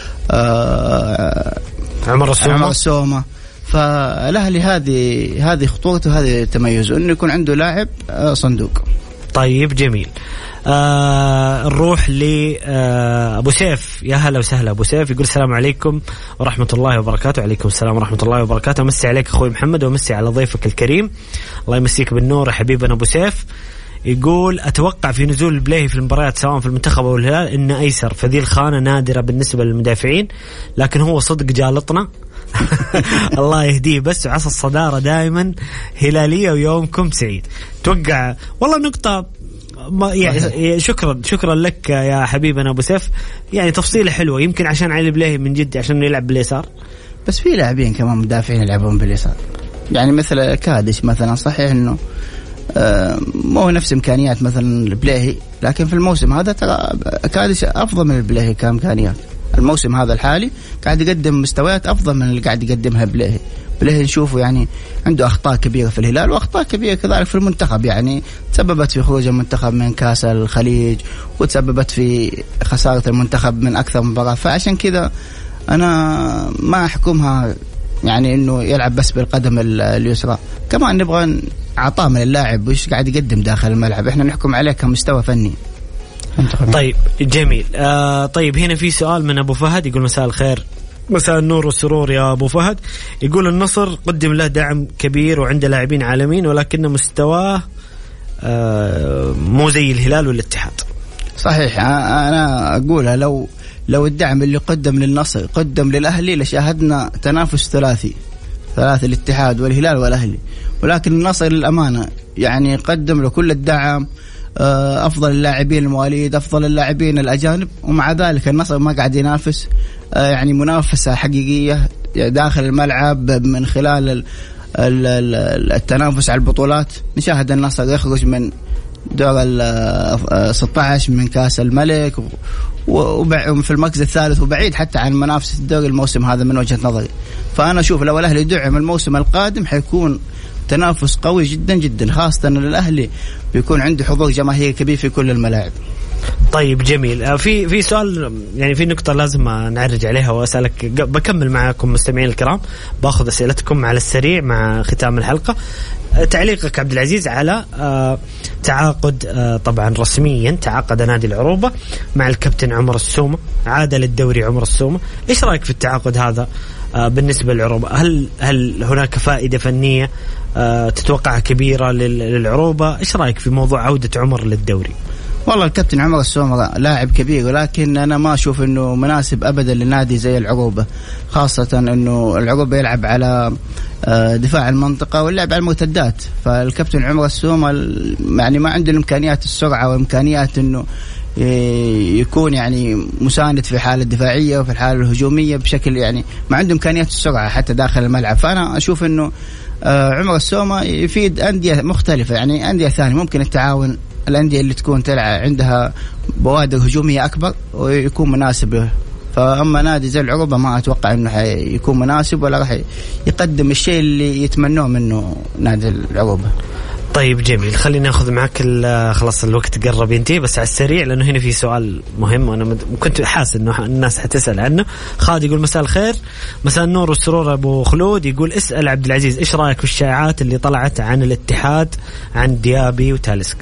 عمر السومة. فالأهلي هذه خطوته، هذه تميزه إنه يكون عنده لاعب صندوق. طيب جميل. نروح لأبو سيف. يا هلا وسهلا أبو سيف. يقول السلام عليكم ورحمة الله وبركاته. وعليكم السلام ورحمة الله وبركاته. مسي عليك أخوي محمد ومسي على ضيفك الكريم. الله يمسيك بالنور يا حبيبنا أبو سيف. يقول أتوقع في نزول البلاهي في المباريات سواء في المنتخب أو الهلال إن أيسر فذي الخانة نادرة بالنسبة للمدافعين، لكن هو صدق جالطنا الله يهديه بس، وعصى الصدارة دائما هلالية ويومكم سعيد. توقع والله نقطة يعني شكرا لك يا حبيبنا أبو سيف، يعني تفصيلة حلوة. يمكن عشان علي البلاهي من جد عشان يلعب باليسار، بس في لاعبين كمان مدافعين يلعبون باليسار، يعني مثل كادش مثلا. صحيح إنه مو نفس إمكانيات مثلا البلاهي، لكن في الموسم هذا ترى كادش أفضل من البلاهي كإمكانيات. الموسم هذا الحالي قاعد يقدم مستويات أفضل من اللي قاعد يقدمها بلاهي. نشوفه يعني عنده أخطاء كبيرة في الهلال وأخطاء كبيرة كذلك في المنتخب، يعني تسببت في خروج المنتخب من كأس الخليج وتسببت في خسارة المنتخب من أكثر مباراة. فعشان كذا أنا ما أحكمها يعني إنه يلعب بس بالقدم اليسرى. كمان نبغى عطاء من اللاعب وإيش قاعد يقدم داخل الملعب، إحنا نحكم عليه كمستوى فني. طيب جميل. طيب هنا في سؤال من أبو فهد. يقول مساء الخير، مساء النور والسرور يا أبو فهد. يقول النصر قدم له دعم كبير وعنده لاعبين عالمين، ولكن مستواه مو زي الهلال والاتحاد. صحيح. أنا أقولها لو الدعم اللي قدم للنصر قدم للأهلي لشاهدنا تنافس ثلاثي الاتحاد والهلال والأهلي، ولكن النصر للأمانة يعني قدم له كل الدعم، أفضل اللاعبين المواليد، أفضل اللاعبين الأجانب، ومع ذلك النصر ما قاعد ينافس يعني منافسة حقيقية داخل الملعب من خلال التنافس على البطولات. نشاهد النصر يخرج من دور 16 من كأس الملك وفي المركز الثالث وبعيد حتى عن منافسة الدوري الموسم هذا من وجهة نظري. فأنا أشوف لو الأهلي دعم الموسم القادم حيكون تنافس قوي جدا جدا، خاصة أن الأهلي بيكون عنده حضور جماهيري كبير في كل الملاعب. طيب جميل. في سؤال يعني في نقطة لازم نعرج عليها وأسألك، بكمل معكم مستمعين الكرام، باخذ أسئلتكم على السريع مع ختام الحلقة. تعليقك عبد العزيز على تعاقد طبعا رسميا تعاقد نادي العروبة مع الكابتن عمر السومة، عاد للدوري عمر السومة. إيش رأيك في التعاقد هذا بالنسبة للعروبة؟ هل هناك فائدة فنية تتوقعها كبيرة للعروبة؟ إيش رأيك في موضوع عودة عمر للدوري؟ والله الكابتن عمر السومة لاعب كبير، ولكن أنا ما أشوف أنه مناسب أبدا لنادي زي العروبة، خاصة أنه العروبة يلعب على دفاع المنطقة واللعب على المرتدات. فالكابتن عمر السومة يعني ما عنده الإمكانيات السرعة وإمكانيات أنه يكون يعني مساند في الحالة الدفاعية وفي الحالة الهجومية بشكل، يعني ما عنده إمكانيات السرعة حتى داخل الملعب. فأنا أشوف أنه عمر السومة يفيد أندية مختلفة، يعني أندية ثانية ممكن التعاون، الأندية اللي تكون تلعب عندها بوادر هجومية أكبر ويكون مناسب له. فأما نادي زي العروبة ما أتوقع أنه حيكون مناسب ولا راح يقدم الشيء اللي يتمنوه منه نادي العروبة. طيب جميل، خلينا ناخذ معك خلاص الوقت قرب ينتهي، بس على السريع لأنه هنا في سؤال مهم وأنا كنت حاسس إنه الناس حتسأل عنه. خالد يقول مساء الخير، مساء النور والسرور أبو خلود، يقول اسأل عبد العزيز إيش رأيك في الشائعات اللي طلعت عن الاتحاد عن ديابي وتاليسكا؟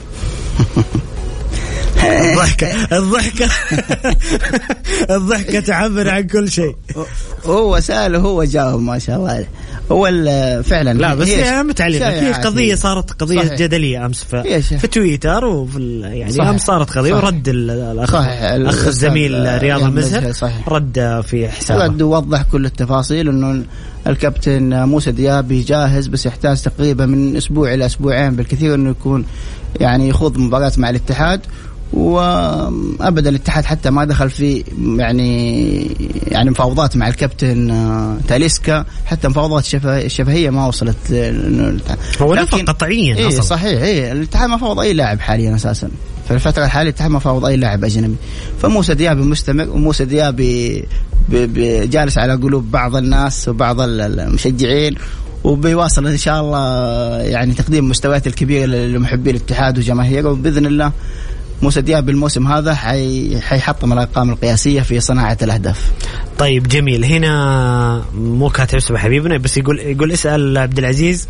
الضحكة تعبر عن كل شيء. هو سأل وهو جاوب ما شاء الله عليه. هو فعلا لا بس هي متعلقة في قضية، صارت قضية صحيح. جدلية أمس في تويتر يعني صحيح. أمس صارت قضية صحيح. ورد الأخ الزميل رياض المزهر رد في حسابه، رد ووضح كل التفاصيل إنه الكابتن موسى ديابي جاهز، بس يحتاج تقريبا من أسبوع إلى أسبوعين بالكثير إنه يكون يعني يخوض مباراة مع الاتحاد. وأبدا الاتحاد حتى ما دخل في يعني مفاوضات مع الكابتن تاليسكا، حتى مفاوضات شفهية ما وصلت. هو نفق قطعيا إيه صحيح. إيه الاتحاد ما فاوض أي لاعب حاليا أساسا في الفترة الحالية، الاتحاد ما فاوض أي لاعب أجنبي. فموسى ديابي مستمر، وموسى ديابي جالس على قلوب بعض الناس وبعض المشجعين، وبيواصل إن شاء الله يعني تقديم مستويات الكبيرة لمحبي الاتحاد وجماهيره. وبإذن الله موسى ديابي الموسم هذا حيحطم الأرقام القياسية في صناعة الأهداف. طيب جميل، هنا مو كاتب اسمه حبيبنا بس يقول اسأل عبد العزيز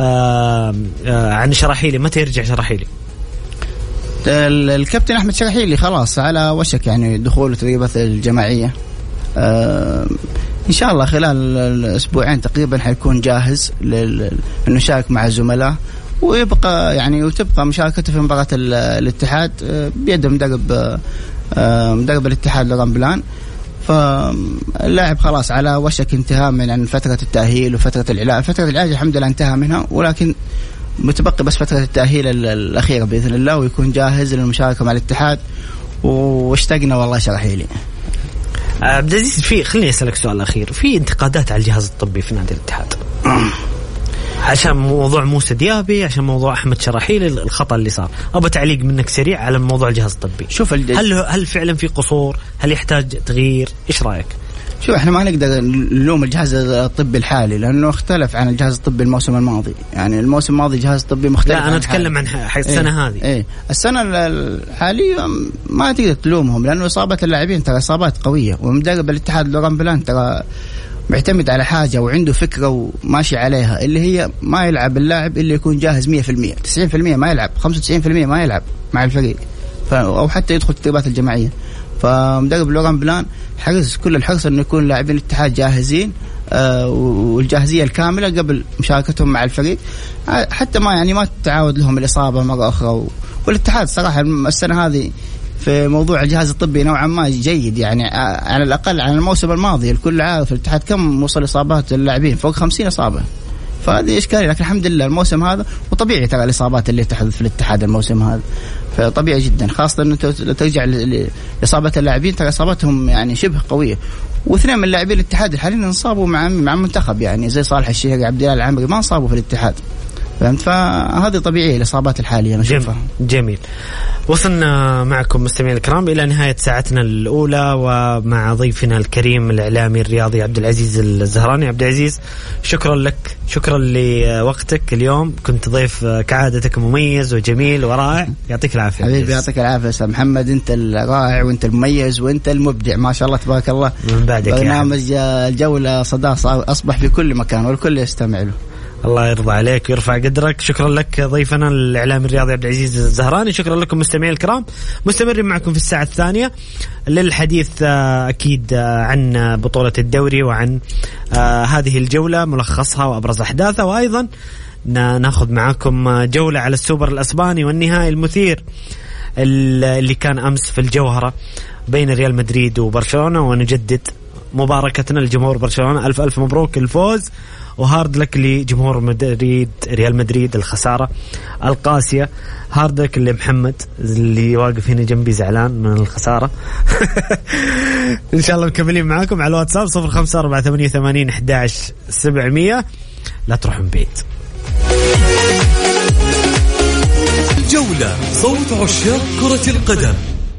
عن شراحيلي، متى يرجع شراحيلي؟ الكابتن أحمد شراحيلي خلاص على وشك يعني دخول التدريبات الجماعية، إن شاء الله خلال الأسبوعين تقريبا حيكون جاهز إنه يشارك مع الزملاء، ويبقى يعني وتبقى مشاركته في مباراة الاتحاد بيد مدرب الاتحاد لوران بلان. فاللاعب خلاص على وشك انتهاء من فترة التأهيل وفترة العلاج. فترة العلاج الحمد لله انتهى منها، ولكن متبقي بس فترة التأهيل الأخيرة بإذن الله، ويكون جاهز للمشاركة مع الاتحاد. واشتقنا والله شرحيلي. عبد العزيز، خليني أسألك سؤال أخير، في انتقادات على الجهاز الطبي في نادي الاتحاد عشان موضوع موسى ديابي، عشان موضوع أحمد شراحيلي، الخطأ اللي صار. أبغى تعليق منك سريع على موضوع الجهاز الطبي. شوف هل فعلا في قصور؟ هل يحتاج تغيير؟ إيش رأيك؟ شوف احنا ما نقدر نلوم الجهاز الطبي الحالي لأنه اختلف عن الجهاز الطبي الموسم الماضي. يعني الموسم الماضي الجهاز الطبي مختلف. لا أنا أتكلم عن السنة هذه. السنة الحالية ما تقدر تلومهم لأنه إصابة اللاعبين ترى إصابات قوية، ومدرب الاتحاد لوران بلان ترى معتمد على حاجة وعنده فكرة وماشي عليها، اللي هي ما يلعب اللاعب اللي يكون جاهز 100%، 90% ما يلعب، 95% ما يلعب مع الفريق أو حتى يدخل التدريبات الجماعية. فمدرب لوران بلان حرص كل الحرص أنه يكون لاعبين الاتحاد جاهزين والجاهزية الكاملة قبل مشاركتهم مع الفريق، حتى ما تعاود لهم الإصابة مرة أخرى. والاتحاد صراحة السنة هذه في موضوع الجهاز الطبي نوعا ما جيد، يعني على الأقل عن الموسم الماضي. الكل عارف الاتحاد كم وصل إصابات اللاعبين، فوق 50 إصابة، فهذه إشكالية. لكن الحمد لله الموسم هذا، وطبيعي ترى الإصابات اللي تحدث في الاتحاد الموسم هذا فطبيعي جدا، خاصة أنه ترجع لإصابة اللاعبين ترى إصابتهم يعني شبه قوية. واثنين من لاعبين الاتحاد الحاليين انصابوا مع المنتخب، يعني زي صالح الشهري، عبد الله العمري، ما انصابوا في الاتحاد، فهمت؟ فهذه طبيعية الإصابات الحالية نشوفها. جميل. وصلنا معكم مستمعين الكرام إلى نهاية ساعتنا الأولى، ومع ضيفنا الكريم الإعلامي الرياضي عبد العزيز الزهراني. عبد العزيز، شكرا لك، شكرا لوقتك اليوم، كنت ضيف كعادتك مميز وجميل ورائع، يعطيك العافية حبيبي. يعطيك العافية أستاذ محمد، أنت الرائع وأنت المميز وأنت المبدع ما شاء الله تبارك الله. من بعدك برنامج الجولة صدى أصبح في كل مكان والكل يستمع له. الله يرضى عليك ويرفع قدرك. شكرا لك ضيفنا الإعلامي الرياضي عبد العزيز الزهراني. شكرا لكم مستمعين الكرام، مستمرين معكم في الساعة الثانية للحديث أكيد عن بطولة الدوري وعن هذه الجولة ملخصها وأبرز أحداثها، وأيضا ناخذ معكم جولة على السوبر الأسباني والنهائي المثير اللي كان أمس في الجوهرة بين ريال مدريد وبرشلونة، ونجدد مباركتنا لجمهور برشلونة. ألف ألف مبروك الفوز، وهارد لك لجمهور مدريد ريال مدريد الخسارة القاسية. هارد لك لمحمد اللي واقف هنا جنبي زعلان من الخسارة. إن شاء الله مكملين معاكم على الواتساب 0548811700. لا تروحوا من بعيد. الجولة صوت عشاق كرة القدم.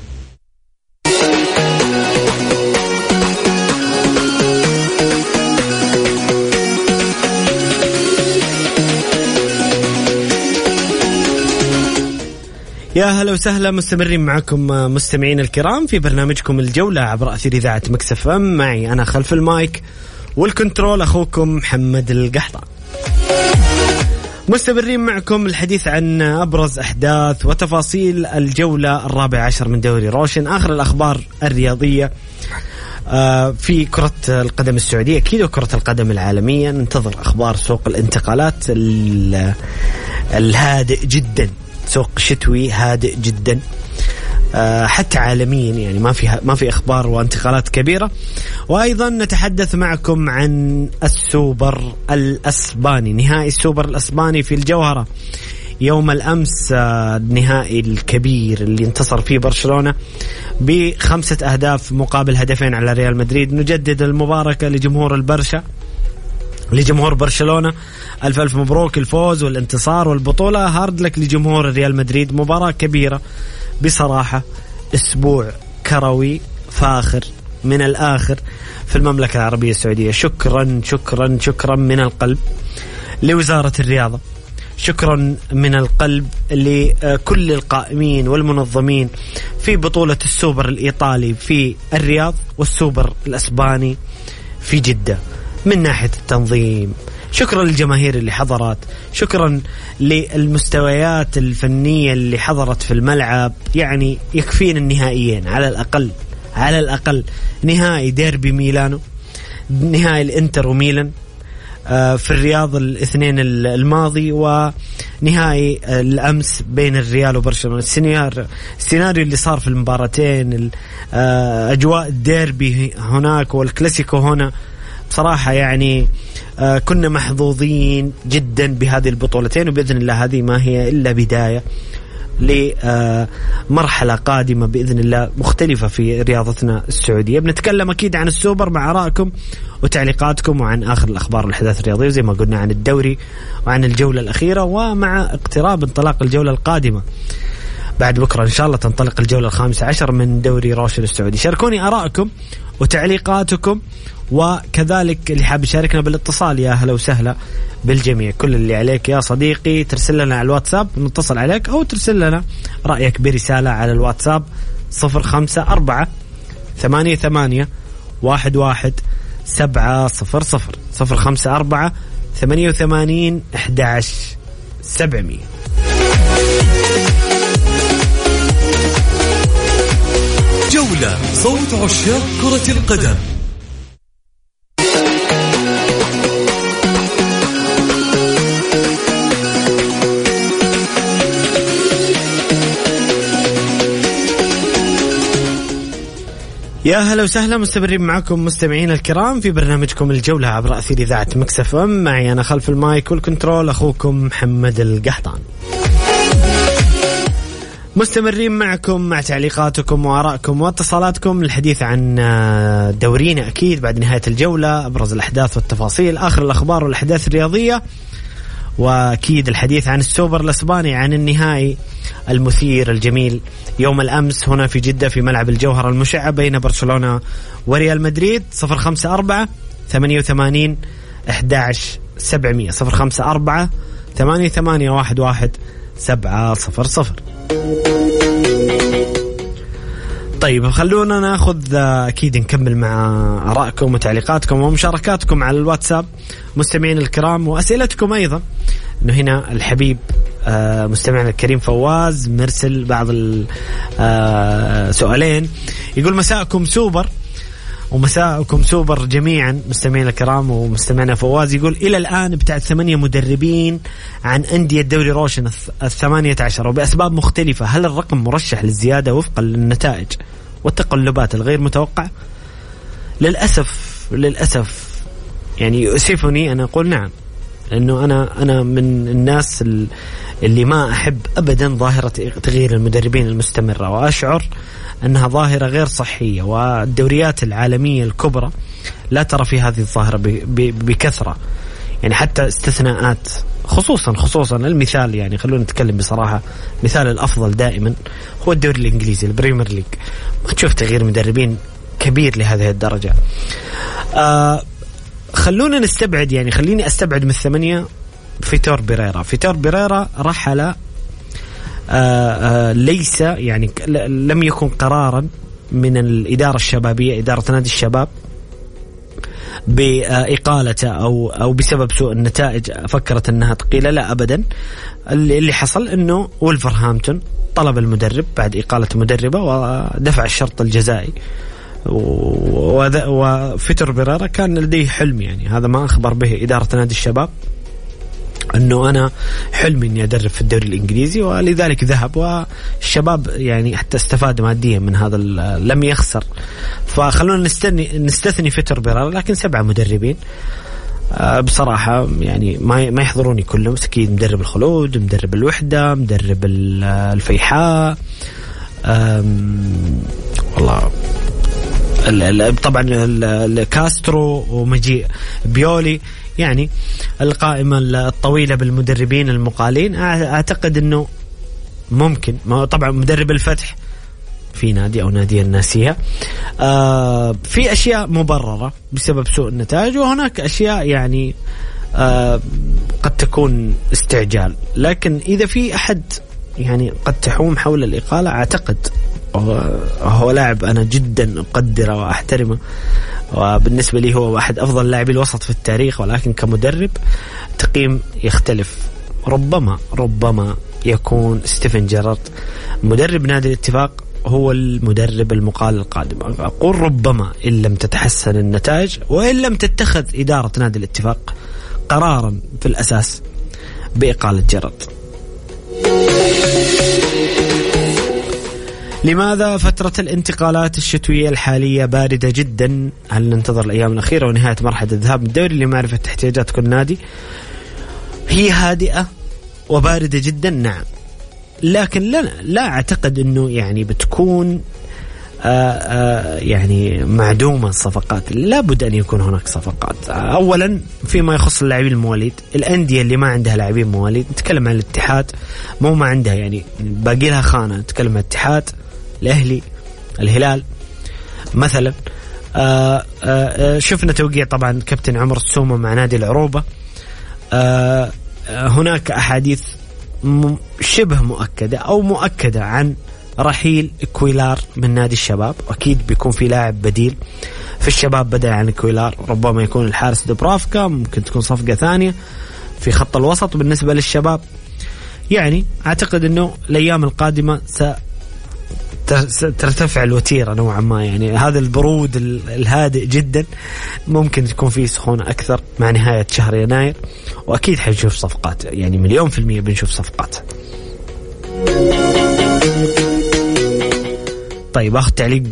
يا هلا وسهلا، مستمرين معكم مستمعين الكرام في برنامجكم الجولة عبر أثير إذاعة مكس اف ام. معي أنا خلف المايك والكنترول أخوكم محمد القحطان. مستمرين معكم الحديث عن أبرز أحداث وتفاصيل الجولة 14 من دوري روشن، آخر الأخبار الرياضية في كرة القدم السعودية أكيد وكرة القدم العالمية. ننتظر أخبار سوق الانتقالات الهادئ جدا، سوق شتوي هادئ جدا حتى عالميا، يعني ما في اخبار وانتقالات كبيره. وايضا نتحدث معكم عن السوبر الاسباني، نهائي السوبر الاسباني في الجوهره يوم الامس، النهائي الكبير اللي انتصر فيه برشلونه ب5 أهداف مقابل 2 على ريال مدريد. نجدد المباركه لجمهور البرشا، لجمهور برشلونة. ألف ألف مبروك الفوز والانتصار والبطولة. هارد لك لجمهور ريال مدريد، مباراة كبيرة بصراحة، أسبوع كروي فاخر من الآخر في المملكة العربية السعودية. شكرا شكرا شكرا من القلب لوزارة الرياضة، شكرا من القلب لكل القائمين والمنظمين في بطولة السوبر الإيطالي في الرياض والسوبر الأسباني في جدة من ناحية التنظيم. شكرا للجماهير اللي حضرت، شكرا للمستويات الفنية اللي حضرت في الملعب. يعني يكفين النهائيين على الأقل نهائي ديربي ميلانو، نهائي الإنتر وميلان في الرياض الاثنين الماضي، ونهائي الأمس بين الريال وبرشلونة. السيناريو اللي صار في المباراتين، أجواء الديربي هناك والكلاسيكو هنا، بصراحة يعني كنا محظوظين جدا بهذه البطولتين، وبإذن الله هذه ما هي إلا بداية لمرحلة قادمة بإذن الله مختلفة في رياضتنا السعودية. بنتكلم أكيد عن السوبر مع آرائكم وتعليقاتكم، وعن آخر الأخبار والأحداث الرياضية زي ما قلنا عن الدوري وعن الجولة الأخيرة، ومع اقتراب انطلاق الجولة القادمة بعد بكرة إن شاء الله تنطلق الجولة 15 من دوري روشن السعودي. شاركوني آرائكم وتعليقاتكم، وكذلك اللي حاب يشاركنا بالاتصال يا هلا وسهلا بالجميع. كل اللي عليك يا صديقي ترسل لنا على الواتساب نتصل عليك، أو ترسل لنا رأيك برسالة على الواتساب 0548811700 0548811700. جولة صوت عشاق كرة القدم. يا هلا وسهلا، مستمرين معكم مستمعين الكرام في برنامجكم الجولة عبر أثير إذاعة مكس اف ام. معي أنا خلف المايك والكنترول أخوكم محمد القحطان. مستمرين معكم مع تعليقاتكم وآرائكم واتصالاتكم للحديث عن دورينا أكيد بعد نهاية الجولة، أبرز الأحداث والتفاصيل، آخر الأخبار والأحداث الرياضية، وأكيد الحديث عن السوبر الأسباني، عن النهائي المثير الجميل يوم الأمس هنا في جدة في ملعب الجوهرة المشعة بين برشلونة وريال مدريد. 0548811700 0548811700. طيب خلونا ناخذ أكيد نكمل مع آرائكم وتعليقاتكم ومشاركاتكم على الواتساب مستمعين الكرام، وأسئلتكم أيضا. إنه هنا الحبيب مستمعنا الكريم فواز مرسل بعض السؤالين، يقول مساءكم سوبر، ومساءكم سوبر جميعا مستمعينا الكرام ومستمعنا فواز. يقول إلى الآن ابتعد 8 مدربين عن أندية الدوري روشن 18 وبأسباب مختلفة. هل الرقم مرشح للزيادة وفقا للنتائج والتقلبات الغير متوقعة؟ للأسف يعني يؤسفني أنا أقول نعم، لأنه أنا من الناس اللي ما أحب أبدا ظاهرة تغيير المدربين المستمرة، وأشعر أنها ظاهرة غير صحية، والدوريات العالمية الكبرى لا ترى في هذه الظاهرة بكثرة، يعني حتى استثناءات، خصوصا المثال، يعني خلونا نتكلم بصراحة، مثال الأفضل دائما هو الدوري الإنجليزي البريمير ليج، ما تشوف تغيير مدربين كبير لهذه الدرجة. خلونا نستبعد، يعني خليني أستبعد من 8 فيتور بيريرا رحل ليس يعني لم يكن قرارا من الإدارة الشبابية، إدارة نادي الشباب، بإقالته أو بسبب سوء النتائج فكرت أنها ثقيلة، لا أبدا. اللي حصل أنه وولفرهامبتون طلب المدرب بعد إقالة مدربه ودفع الشرط الجزائي، وفيتور بيريرا كان لديه حلم، يعني هذا ما أخبر به إدارة نادي الشباب، أنه أنا حلمي أني أدرب في الدوري الإنجليزي، ولذلك ذهب، والشباب يعني حتى استفاد ماديا من هذا، لم يخسر. فخلونا نستثني فيتور بيريرا، لكن 7 مدربين بصراحة يعني ما يحضروني كلهم، أكيد مدرب الخلود، مدرب الوحدة، مدرب الفيحاء، والله طبعا كاسترو ومجيء بيولي، يعني القائمة الطويلة بالمدربين المقالين. أعتقد أنه ممكن، طبعا مدرب الفتح في نادي أو نادي الناسية، في أشياء مبررة بسبب سوء النتائج، وهناك أشياء يعني قد تكون استعجال، لكن إذا في أحد يعني قد تحوم حول الإقالة، أعتقد هو لاعب أنا جدا أقدره وأحترمه، وبالنسبة لي هو أحد أفضل لاعبي الوسط في التاريخ، ولكن كمدرب تقييم يختلف. ربما يكون ستيفن جيرارد مدرب نادي الاتفاق هو المدرب المقال القادم. أقول ربما إن لم تتحسن النتائج، وإن لم تتخذ إدارة نادي الاتفاق قرارا في الأساس بإقالة جيرارد. لماذا فترة الانتقالات الشتوية الحالية باردة جدا؟ هل ننتظر الأيام الأخيرة ونهاية مرحلة الذهاب من الدوري لمعرفة احتياجات كل نادي؟ هي هادئة وباردة جدا، نعم، لكن لا أعتقد أنه يعني بتكون يعني معدومة الصفقات. لابد أن يكون هناك صفقات. أولا فيما يخص اللاعبين المواليد، الأندية اللي ما عندها لاعبين مواليد، نتكلم عن الاتحاد، ما عندها، يعني باقي لها خانة، نتكلم عن الاتحاد، الأهلي، الهلال مثلا. شفنا توقيع طبعا كابتن عمر السومة مع نادي العروبة. هناك أحاديث شبه مؤكدة أو مؤكدة عن رحيل كويلار من نادي الشباب، أكيد بيكون في لاعب بديل في الشباب بدل عن كويلار، ربما يكون الحارس دبرافكا، ممكن تكون صفقة ثانية في خط الوسط بالنسبة للشباب. يعني أعتقد أنه الأيام القادمة ترتفع الوتيرة نوعا ما، يعني هذا البرود الهادئ جدا ممكن تكون فيه سخونة أكثر مع نهاية شهر يناير، وأكيد حنشوف صفقات، يعني 100% بنشوف صفقات. طيب أخذ تعليق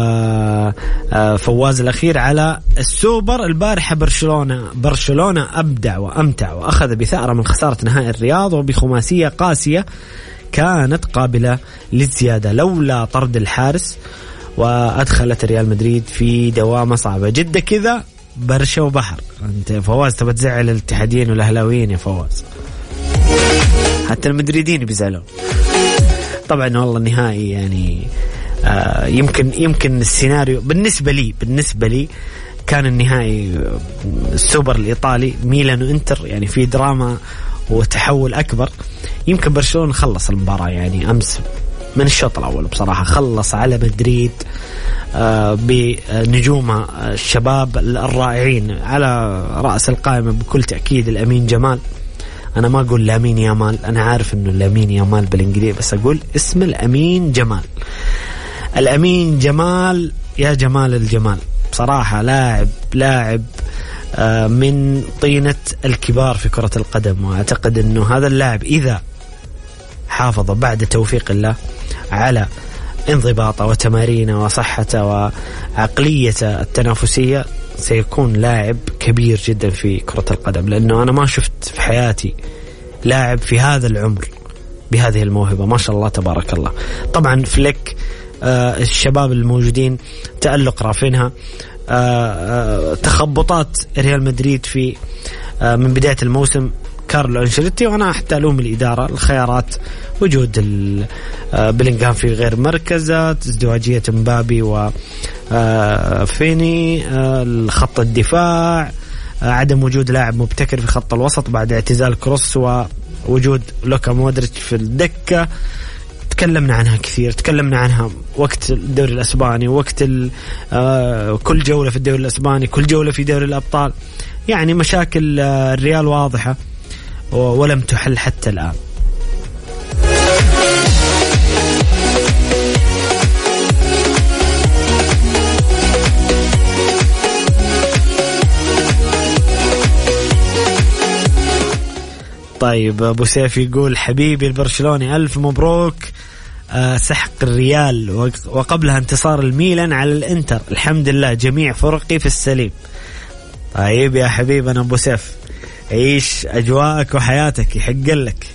فواز الأخير على السوبر البارحة. برشلونة أبدع وأمتع وأخذ بثأرة من خسارة نهائي الرياض وبخماسية قاسية كانت قابلة للزيادة لولا طرد الحارس، وأدخلت ريال مدريد في دوامة صعبة جدا. كذا برشا وبحر. أنت فواز تبى تزعل الاتحاديين والأهلاويين يا فواز، حتى المدريدين بيزعلون طبعا. والله النهائي يعني يمكن السيناريو بالنسبة لي كان النهائي السوبر الإيطالي ميلان وإنتر، يعني في دراما وتحول أكبر. يمكن برشلونة خلص المباراة يعني أمس من الشوط الأول، بصراحة خلص على مدريد بنجوم الشباب الرائعين، على رأس القائمة بكل تأكيد الأمين جمال. أنا ما أقول لامين يامال، أنا عارف إنه لامين يامال بالإنجليزي، بس أقول اسم الأمين جمال. الأمين جمال، يا جمال الجمال بصراحة لاعب من طينة الكبار في كرة القدم. وأعتقد أنه هذا اللاعب إذا حافظ بعد توفيق الله على انضباطه وتمارينه وصحته وعقليته التنافسية سيكون لاعب كبير جدا في كرة القدم. لأنه أنا ما شفت في حياتي لاعب في هذا العمر بهذه الموهبة، ما شاء الله تبارك الله. طبعا فليك، الشباب الموجودين، تألق رافينها، تخبطات ريال مدريد في من بداية الموسم، كارلو أنشيلوتي. وأنا حتى ألوم الإدارة، الخيارات، وجود بلينغهام في غير مركزه، ازدواجية مبابي وفيني، الخط الدفاع، عدم وجود لاعب مبتكر في خط الوسط بعد اعتزال كروس، ووجود لوكا مودريتش في الدكة. تكلمنا عنها كثير، تكلمنا عنها وقت الدوري الأسباني، وقت كل جولة في الدوري الأسباني، كل جولة في دوري الأبطال. يعني مشاكل الريال واضحة ولم تحل حتى الآن. طيب أبو سيف يقول حبيبي البرشلوني ألف مبروك سحق الريال وقبلها انتصار الميلان على الانتر، الحمد لله جميع فرقي في السليم. طيب يا حبيبنا أبو سيف، عيش أجواءك وحياتك، يحق لك.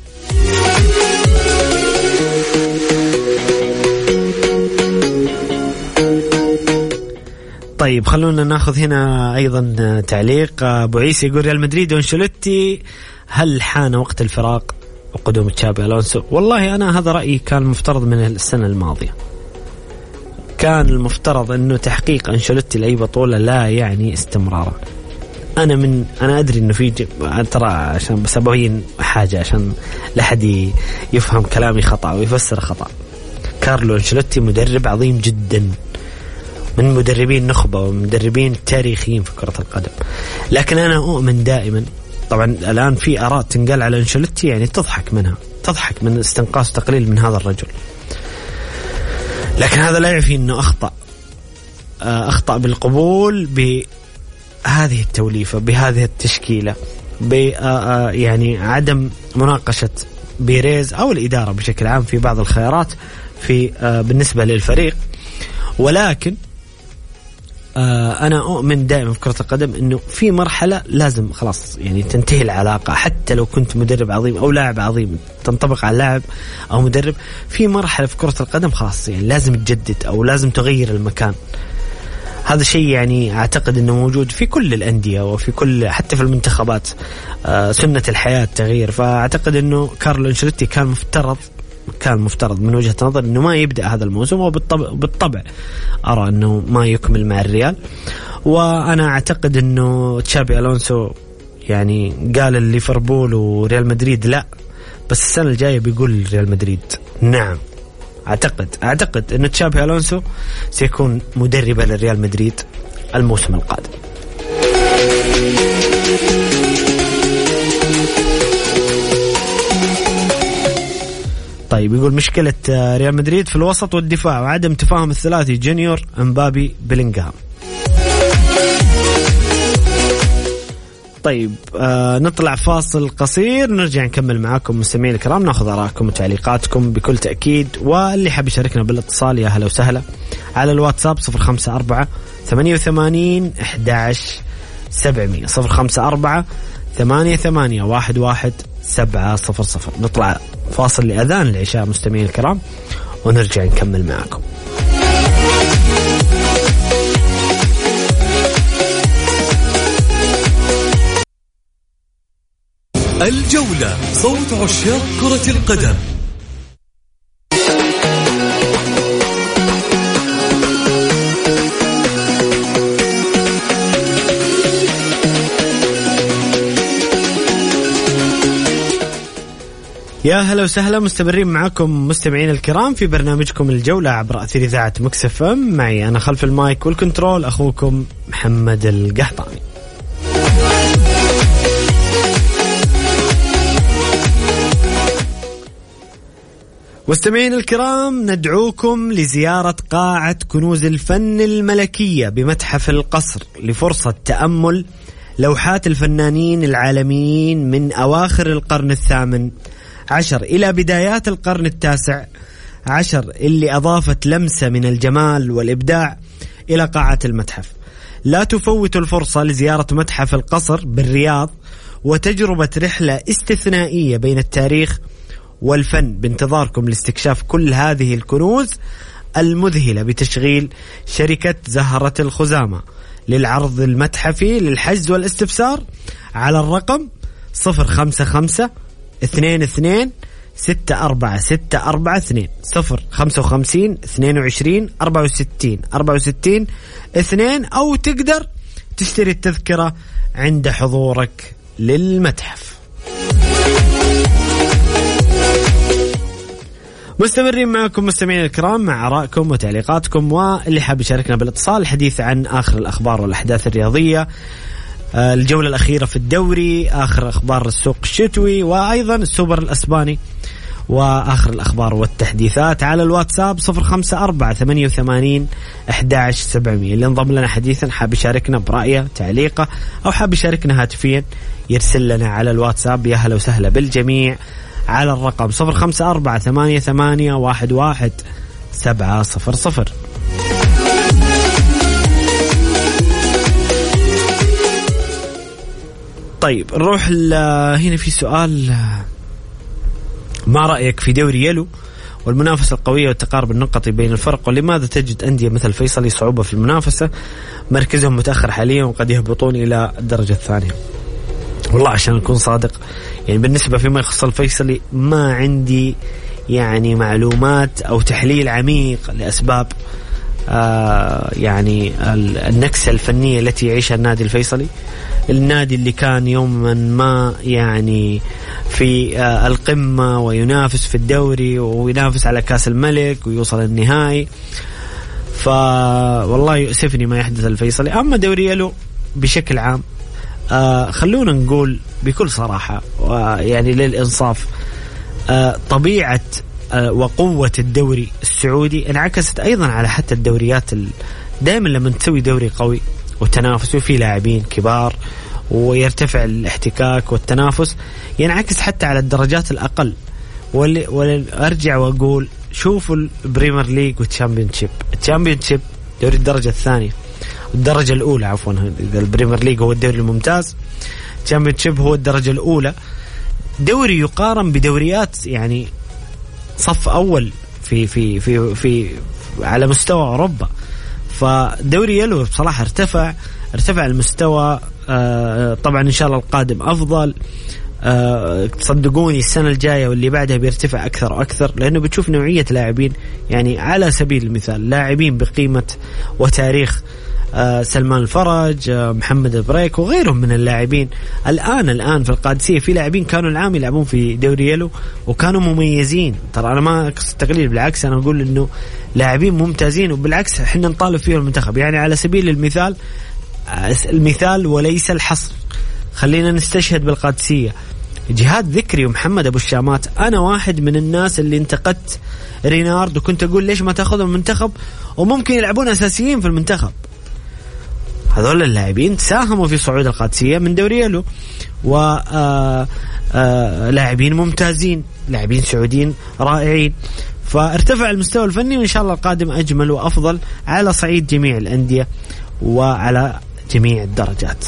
طيب خلونا ناخذ هنا أيضا تعليق. أبو عيسى يقول ريال مدريد وانشيلوتي، هل حان وقت الفراق وقدوم تشابي ألونسو؟ والله أنا هذا رأيي كان مفترض من السنة الماضية. كان المفترض أنه تحقيق أنشيلوتي لأي بطولة لا يعني استمراره. أنا أدري أنه في ترى عشان بس أبين حاجة عشان لا حد يفهم كلامي خطأ ويفسر خطأ. كارلو أنشيلوتي مدرب عظيم جدا، من مدربين نخبة ومدربين تاريخيين في كرة القدم. لكن أنا أؤمن دائما، طبعا الآن في آراء تنقال على أنشيلوتي يعني تضحك من استنقاص وتقليل من هذا الرجل، لكن هذا لا يعفي أنه أخطأ بالقبول بهذه التوليفة، بهذه التشكيلة، يعني عدم مناقشة بيريز أو الإدارة بشكل عام في بعض الخيارات بالنسبة للفريق. ولكن أنا أؤمن دائما في كرة القدم أنه في مرحلة لازم خلاص يعني تنتهي العلاقة، حتى لو كنت مدرب عظيم أو لاعب عظيم، تنطبق على لاعب أو مدرب. في مرحلة في كرة القدم خلاص يعني لازم تجدد أو لازم تغير المكان. هذا شيء يعني أعتقد أنه موجود في كل الأندية وفي كل، حتى في المنتخبات، سنة الحياة تغيير. فأعتقد أنه كارلو أنشيلوتي كان مفترض من وجهة نظر أنه ما يبدأ هذا الموسم، وبالطبع أرى أنه ما يكمل مع الريال. وأنا أعتقد أنه تشابي ألونسو يعني قال ليفربول وريال مدريد لا، بس السنة الجاية بيقول ريال مدريد نعم. أعتقد أنه تشابي ألونسو سيكون مدربا للريال مدريد الموسم القادم. طيب يقول مشكلة ريال مدريد في الوسط والدفاع وعدم تفاهم الثلاثي جونيور مبابي بلينغهام. طيب نطلع فاصل قصير، نرجع نكمل معاكم مستمعين الكرام، ناخذ آراءكم وتعليقاتكم بكل تأكيد. واللي حاب يشاركنا بالاتصال يا هلا وسهلا على الواتساب 054 88 11 700 054 88 11 700. نطلع فاصل لأذان العشاء مستمعين الكرام ونرجع نكمل معاكم. الجولة، صوت عشاق كرة القدم. يا هلا وسهلا، مستمرين معكم مستمعين الكرام في برنامجكم الجولة عبر أثير إذاعة مكس اف ام. معي أنا خلف المايك والكنترول أخوكم محمد القحطاني. مستمعين الكرام، ندعوكم لزيارة قاعة كنوز الفن الملكية بمتحف القصر لفرصة تأمل لوحات الفنانين العالميين من أواخر القرن 18 إلى بدايات القرن 19 اللي أضافت لمسة من الجمال والإبداع إلى قاعة المتحف. لا تفوتوا الفرصة لزيارة متحف القصر بالرياض وتجربة رحلة استثنائية بين التاريخ والفن، بانتظاركم لاستكشاف كل هذه الكنوز المذهلة بتشغيل شركة زهرة الخزامة. للعرض المتحفي للحجز والاستفسار على الرقم 055 22 64642 055 22 64 64 2 أو تقدر تشتري التذكرة عند حضورك للمتحف. مستمرين معكم مستمعين الكرام مع آرائكم وتعليقاتكم، واللي حاب يشاركنا بالاتصال الحديث عن آخر الأخبار والأحداث الرياضية، الجولة الأخيرة في الدوري، آخر أخبار السوق الشتوي، وأيضا السوبر الأسباني، وآخر الأخبار والتحديثات على الواتساب 054-88-11700. اللي انضم لنا حديثا حاب يشاركنا برأيه تعليقه أو حاب يشاركنا هاتفيا يرسل لنا على الواتساب. يا هلا وسهلا بالجميع على الرقم 054-88-11700. طيب نروح هنا في سؤال، ما رأيك في دوري يلو والمنافسة القوية والتقارب النقطي بين الفرق، ولماذا تجد أندية مثل فيصلي صعوبة في المنافسة، مركزهم متأخر حاليا وقد يهبطون إلى الدرجة الثانية؟ والله عشان أكون صادق يعني بالنسبة فيما يخص الفيصلي ما عندي يعني معلومات أو تحليل عميق لأسباب يعني النكسة الفنية التي يعيشها النادي الفيصلي، النادي اللي كان يوما ما يعني في القمة وينافس في الدوري وينافس على كاس الملك ويوصل النهائي. فوالله يؤسفني ما يحدث الفيصلي. أما دوري يلو بشكل عام خلونا نقول بكل صراحة يعني للإنصاف، طبيعة وقوة الدوري السعودي انعكست أيضا على حتى الدوريات. دائما لما تسوي دوري قوي وتنافس وفي لاعبين كبار ويرتفع الاحتكاك والتنافس ينعكس حتى على الدرجات الأقل. وأرجع وأقول شوفوا البريمير ليج والتشامبيونشيب. التشامبيونشيب دوري الدرجة الثانية، الدرجة الأولى عفوا، البريمير ليج هو الدوري الممتاز، التشامبيونشيب هو الدرجة الأولى. دوري يقارن بدوريات يعني صف أول في على مستوى أوروبا. فدوري يلو بصراحة ارتفع المستوى. طبعا إن شاء الله القادم أفضل. تصدقوني السنة الجاية واللي بعدها بيرتفع أكثر وأكثر، لأنه بتشوف نوعية لاعبين يعني على سبيل المثال لاعبين بقيمة وتاريخ سلمان الفرج، محمد البريك وغيرهم من اللاعبين. الآن في القادسية في لاعبين كانوا العام يلعبون في دوري يلو وكانوا مميزين. ترى أنا ما أقصد تقليل، بالعكس أنا أقول إنه لاعبين ممتازين، وبالعكس إحنا نطالب فيه المنتخب. يعني على سبيل المثال وليس الحصر، خلينا نستشهد بالقادسية جهاد ذكري ومحمد أبو الشامات. أنا واحد من الناس اللي انتقدت رينارد وكنت أقول ليش ما تأخذهم المنتخب وممكن يلعبون أساسيين في المنتخب. هذول اللاعبين ساهموا في صعود القادسية من دوري يلو، ولاعبين ممتازين، لاعبين سعوديين رائعين. فارتفع المستوى الفني، وإن شاء الله القادم أجمل وأفضل على صعيد جميع الأندية وعلى جميع الدرجات.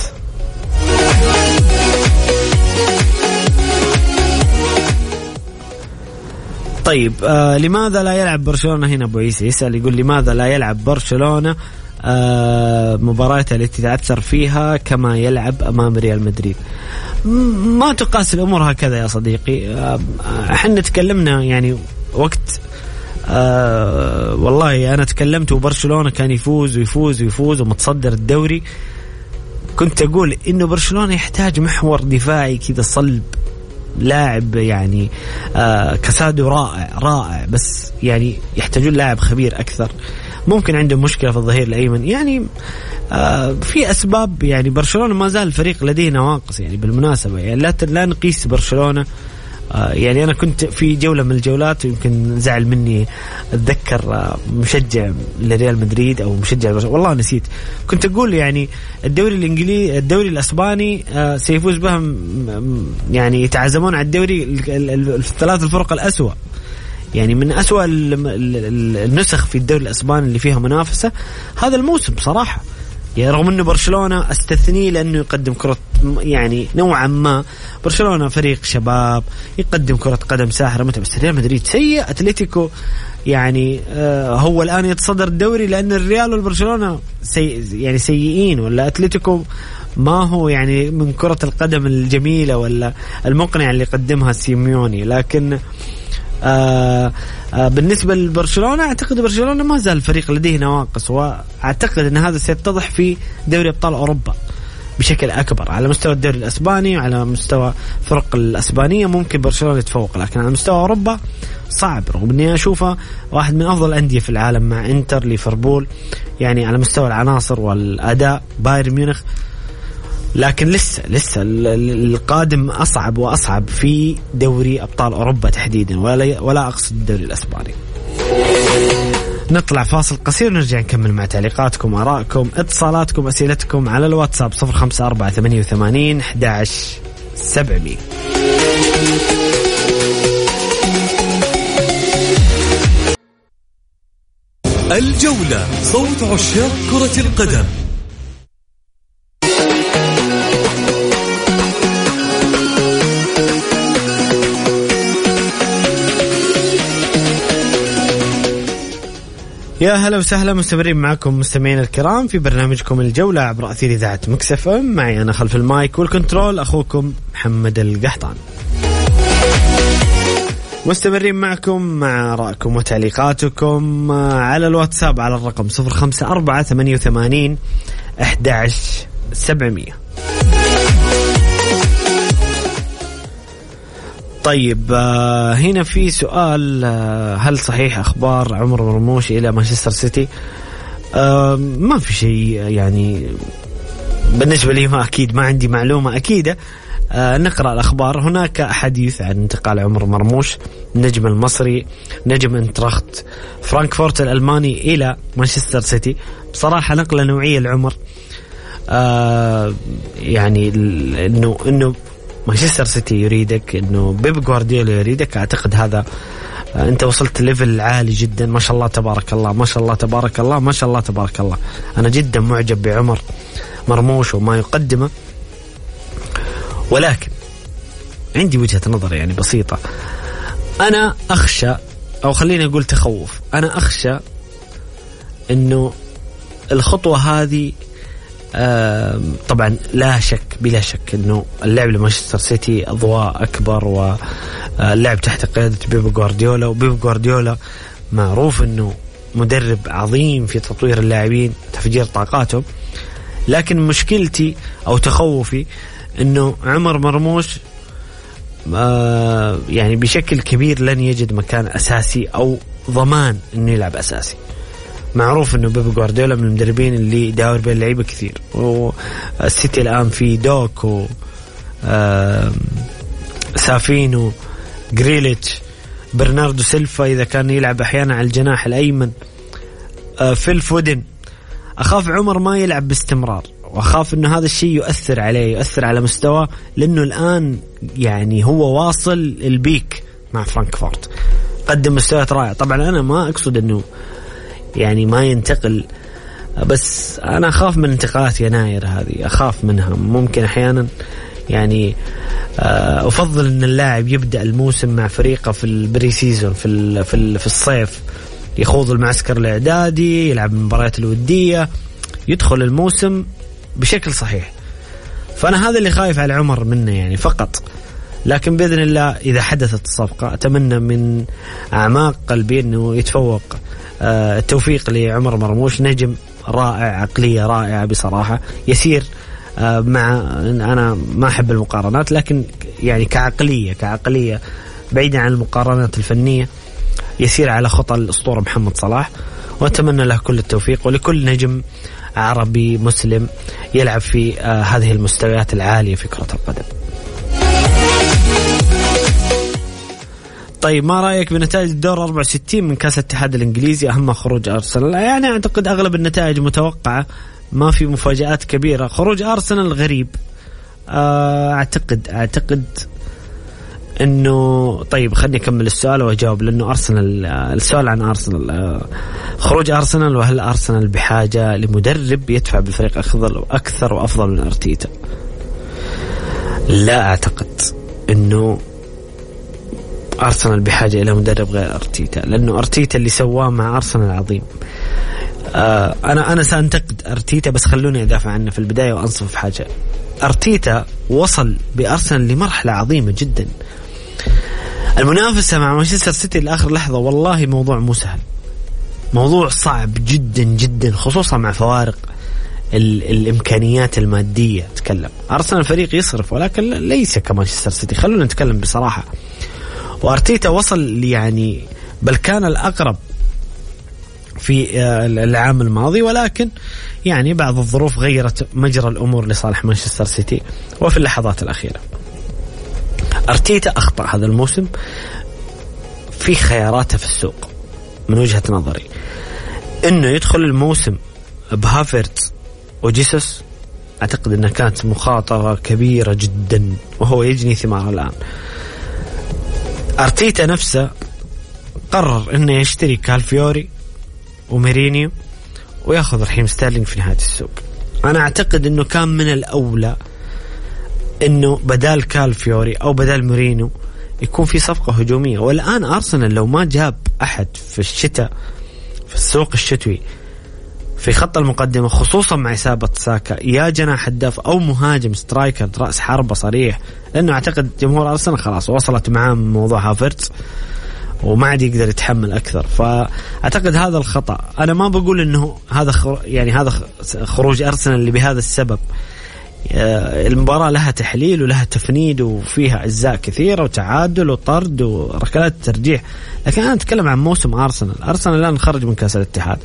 طيب لماذا لا يلعب برشلونة؟ هنا أبو عيسى يسأل يقول لماذا لا يلعب برشلونة مباريات التي تعثر فيها كما يلعب أمام ريال مدريد؟ ما تقاس الأمور هكذا يا صديقي. احنا تكلمنا يعني وقت والله أنا تكلمت وبرشلونة كان يفوز ومتصدر الدوري. كنت أقول إنه برشلونة يحتاج محور دفاعي كذا صلب، لاعب يعني كاسادو رائع بس يعني يحتاجون لاعب خبير أكثر. ممكن عندهم مشكلة في الظهير الأيمن، يعني في أسباب. يعني برشلونة ما زال الفريق لديه نواقص يعني بالمناسبة، يعني لا نقيس برشلونة يعني أنا كنت في جولة من الجولات ويمكن زعل مني أتذكر مشجع لريال مدريد أو مشجع والله نسيت، كنت أقول يعني الدوري الإنجليزي الدوري الأسباني سيفوز بهم، يعني يتعازمون على الدوري الثلاث الفرق الأسوأ، يعني من أسوأ النسخ في الدوري الأسباني اللي فيها منافسة هذا الموسم بصراحة. يعني رغم أنه برشلونة استثني لأنه يقدم كرة يعني نوعا ما، برشلونة فريق شباب يقدم كرة قدم ساحرة متى، بس ريال مدريد سيء. أتلتيكو يعني هو الآن يتصدر الدوري لأن الريال والبرشلونة يعني سيئين، ولا أتلتيكو ما هو يعني من كرة القدم الجميلة ولا المقنعة اللي قدمها سيميوني. لكن بالنسبة لبرشلونة أعتقد برشلونة ما زال الفريق لديه نواقص، وأعتقد أن هذا سيتضح في دوري أبطال أوروبا بشكل أكبر. على مستوى الدوري الأسباني وعلى مستوى فرق الأسبانية ممكن برشلونة يتفوق، لكن على مستوى أوروبا صعب، رغم أني أشوفه واحد من أفضل الأندية في العالم مع إنتر ليفربول يعني على مستوى العناصر والأداء بايرن ميونخ، لكن لسه القادم أصعب وأصعب في دوري أبطال أوروبا تحديدا، ولا أقصد الدوري الأسباني. نطلع فاصل قصير ونرجع نكمل مع تعليقاتكم، آرائكم، اتصالاتكم، أسئلتكم على الواتساب 0548811700. الجولة، صوت عشاق كرة القدم. يا هلا وسهلا، مستمرين معكم مستمعين الكرام في برنامجكم الجولة عبر أثير إذاعة مكس اف ام. معي أنا خلف المايك والكنترول أخوكم محمد القحطان. مستمرين معكم مع رأيكم وتعليقاتكم على الواتساب على الرقم 0548811700. طيب هنا في سؤال، هل صحيح أخبار عمر مرموش إلى مانشستر سيتي؟ ما في شيء يعني بالنسبة لي، ما أكيد ما عندي معلومة أكيدة. نقرأ الأخبار. هناك حديث عن انتقال عمر مرموش النجم المصري نجم انتراخت فرانكفورت الألماني إلى مانشستر سيتي. بصراحة نقلة نوعية العمر، يعني إنه مانشستر سيتي يريدك، إنه بيب جوارديولا يريدك. أعتقد هذا أنت وصلت ليفل عالي جدا، ما شاء الله تبارك الله، ما شاء الله تبارك الله، ما شاء الله تبارك الله. أنا جدا معجب بعمر مرموش وما يقدمه، ولكن عندي وجهة نظر يعني بسيطة. أنا أخشى، أو خليني أقول تخوف، أنا أخشى إنه الخطوة هذه طبعا لا شك بلا شك انه اللعب لمانشستر سيتي اضواء اكبر، واللعب تحت قيادة بيب جوارديولا، وبيب جوارديولا معروف انه مدرب عظيم في تطوير اللاعبين، تفجير طاقاتهم. لكن مشكلتي او تخوفي انه عمر مرموش يعني بشكل كبير لن يجد مكان اساسي او ضمان انه يلعب اساسي. معروف انه بيب جوارديولا من المدربين اللي داور بين اللعيبه كثير، والسيتي الان في دوك سافينو، جريليتش، برناردو سيلفا اذا كان يلعب احيانا على الجناح الايمن، فيل فودن. اخاف عمر ما يلعب باستمرار، واخاف انه هذا الشيء يؤثر عليه، يؤثر على مستواه، لانه الان يعني هو واصل البيك مع فرانكفورت، قدم مستويات رائعه. طبعا انا ما اقصد انه يعني ما ينتقل، بس أنا أخاف من انتقالات يناير هذه، أخاف منها. ممكن أحيانا يعني أفضل أن اللاعب يبدأ الموسم مع فريقه في البري سيزون في الصيف، يخوض المعسكر الإعدادي، يلعب المباريات الودية، يدخل الموسم بشكل صحيح. فأنا هذا اللي خايف على عمر منه يعني فقط. لكن بإذن الله إذا حدثت الصفقة أتمنى من أعماق قلبي أنه يتفوق. التوفيق لعمر مرموش، نجم رائع، عقلية رائعة بصراحة، يسير مع، أنا ما أحب المقارنات، لكن يعني كعقلية بعيدا عن المقارنات الفنية، يسير على خطى الأسطورة محمد صلاح. وأتمنى له كل التوفيق، ولكل نجم عربي مسلم يلعب في هذه المستويات العالية في كرة القدم. طيب ما رأيك بنتائج الدور 64 من كأس الاتحاد الإنجليزي أهم خروج أرسنال؟ يعني أعتقد أغلب النتائج متوقعة، ما في مفاجآت كبيرة. خروج أرسنال غريب، أعتقد إنه طيب خلني أكمل السؤال وأجاوب، لأنه أرسنال السؤال عن أرسنال، خروج أرسنال، وهل أرسنال بحاجة لمدرب يدفع بالفريق أكثر وأفضل من أرتيتا؟ لا أعتقد إنه أرسنال بحاجة إلى مدرب غير أرتيتا، لأنه أرتيتا اللي سواه مع أرسنال عظيم. أنا سأنتقد أرتيتا، بس خلوني أدافع عنه في البداية وأنصف حاجة. أرتيتا وصل بأرسنال لمرحلة عظيمة جدا. المنافسة مع مانشستر سيتي لآخر لحظة والله موضوع مو سهل، موضوع صعب جدا جدا، خصوصا مع فوارق الإمكانيات المادية. تكلم أرسنال فريق يصرف، ولكن ليس كمانشستر سيتي، خلونا نتكلم بصراحة. وأرتيتا وصل يعني بل كان الأقرب في العام الماضي، ولكن يعني بعض الظروف غيرت مجرى الأمور لصالح مانشستر سيتي. وفي اللحظات الأخيرة أرتيتا أخطأ هذا الموسم في خياراته في السوق. من وجهة نظري إنه يدخل الموسم بهافرتز وجيسوس، أعتقد أنها كانت مخاطرة كبيرة جدا، وهو يجني ثمار الآن. أرتيتا نفسه قرر أنه يشتري كالفيوري وميرينيو ويأخذ رحيم ستيرلينج في نهاية السوق. أنا أعتقد أنه كان من الأولى أنه بدال كالفيوري أو بدال ميرينيو يكون في صفقة هجومية. والآن أرسنال لو ما جاب أحد في الشتاء في السوق الشتوي في خط المقدمة، خصوصا مع إصابة ساكا، يا جناح هداف أو مهاجم سترايكر رأس حربة صريح، لأنه أعتقد جمهور أرسنال خلاص وصلت معاه موضوع هافرتز وما عاد يقدر يتحمل أكثر. فأعتقد هذا الخطأ. أنا ما بقول إنه هذا هذا خروج أرسنال اللي بهذا السبب. المباراة لها تحليل ولها تفنيد وفيها أجزاء كثيرة وتعادل وطرد وركلات ترجيح، لكن أنا أتكلم عن موسم أرسنال الآن خرج من كأس الاتحاد.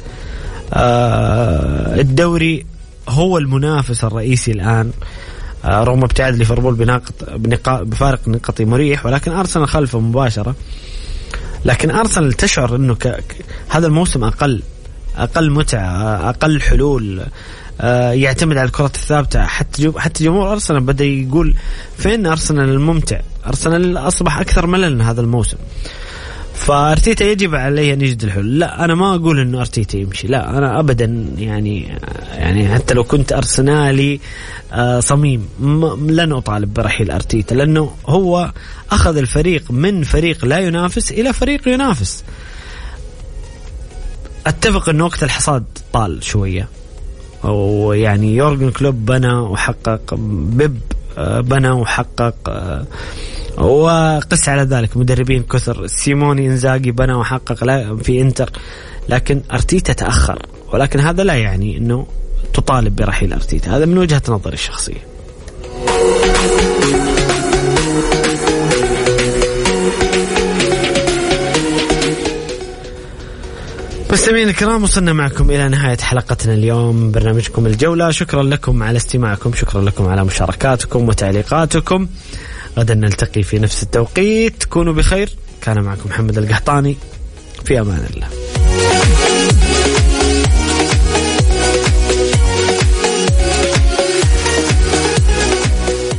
الدوري هو المنافس الرئيسي الآن، رغم ابتعاد ليفربول بفارق نقطي مريح، ولكن أرسنال خلفه مباشرة. لكن أرسنال تشعر أنه هذا الموسم أقل متعة، أقل حلول، يعتمد على الكرة الثابتة. حتى جمهور أرسنال بدأ يقول فين أرسنال الممتع؟ أرسنال أصبح أكثر ملل هذا الموسم. فأرتيتا يجب عليه أن يجد الحلول. لا أنا ما أقول إنه أرتيتا يمشي، لا أنا أبدا يعني حتى لو كنت أرسنالي صميم لن أطالب برحيل أرتيتا، لأنه هو أخذ الفريق من فريق لا ينافس إلى فريق ينافس. أتفق إنه وقت الحصاد طال شوية، ويعني يورجن كلوب بنى وحقق، بيب بنى وحقق، وقس على ذلك مدربين كثر، سيموني إنزاغي بنى وحقق في إنتر، لكن أرتيتا تأخر. ولكن هذا لا يعني أنه تطالب برحيل أرتيتا، هذا من وجهة نظري الشخصية. مستمعين الكرام، وصلنا معكم إلى نهاية حلقتنا اليوم برنامجكم الجولة. شكرا لكم على استماعكم، شكرا لكم على مشاركاتكم وتعليقاتكم. غدا نلتقي في نفس التوقيت، كونوا بخير. كان معكم محمد القحطاني، في أمان الله.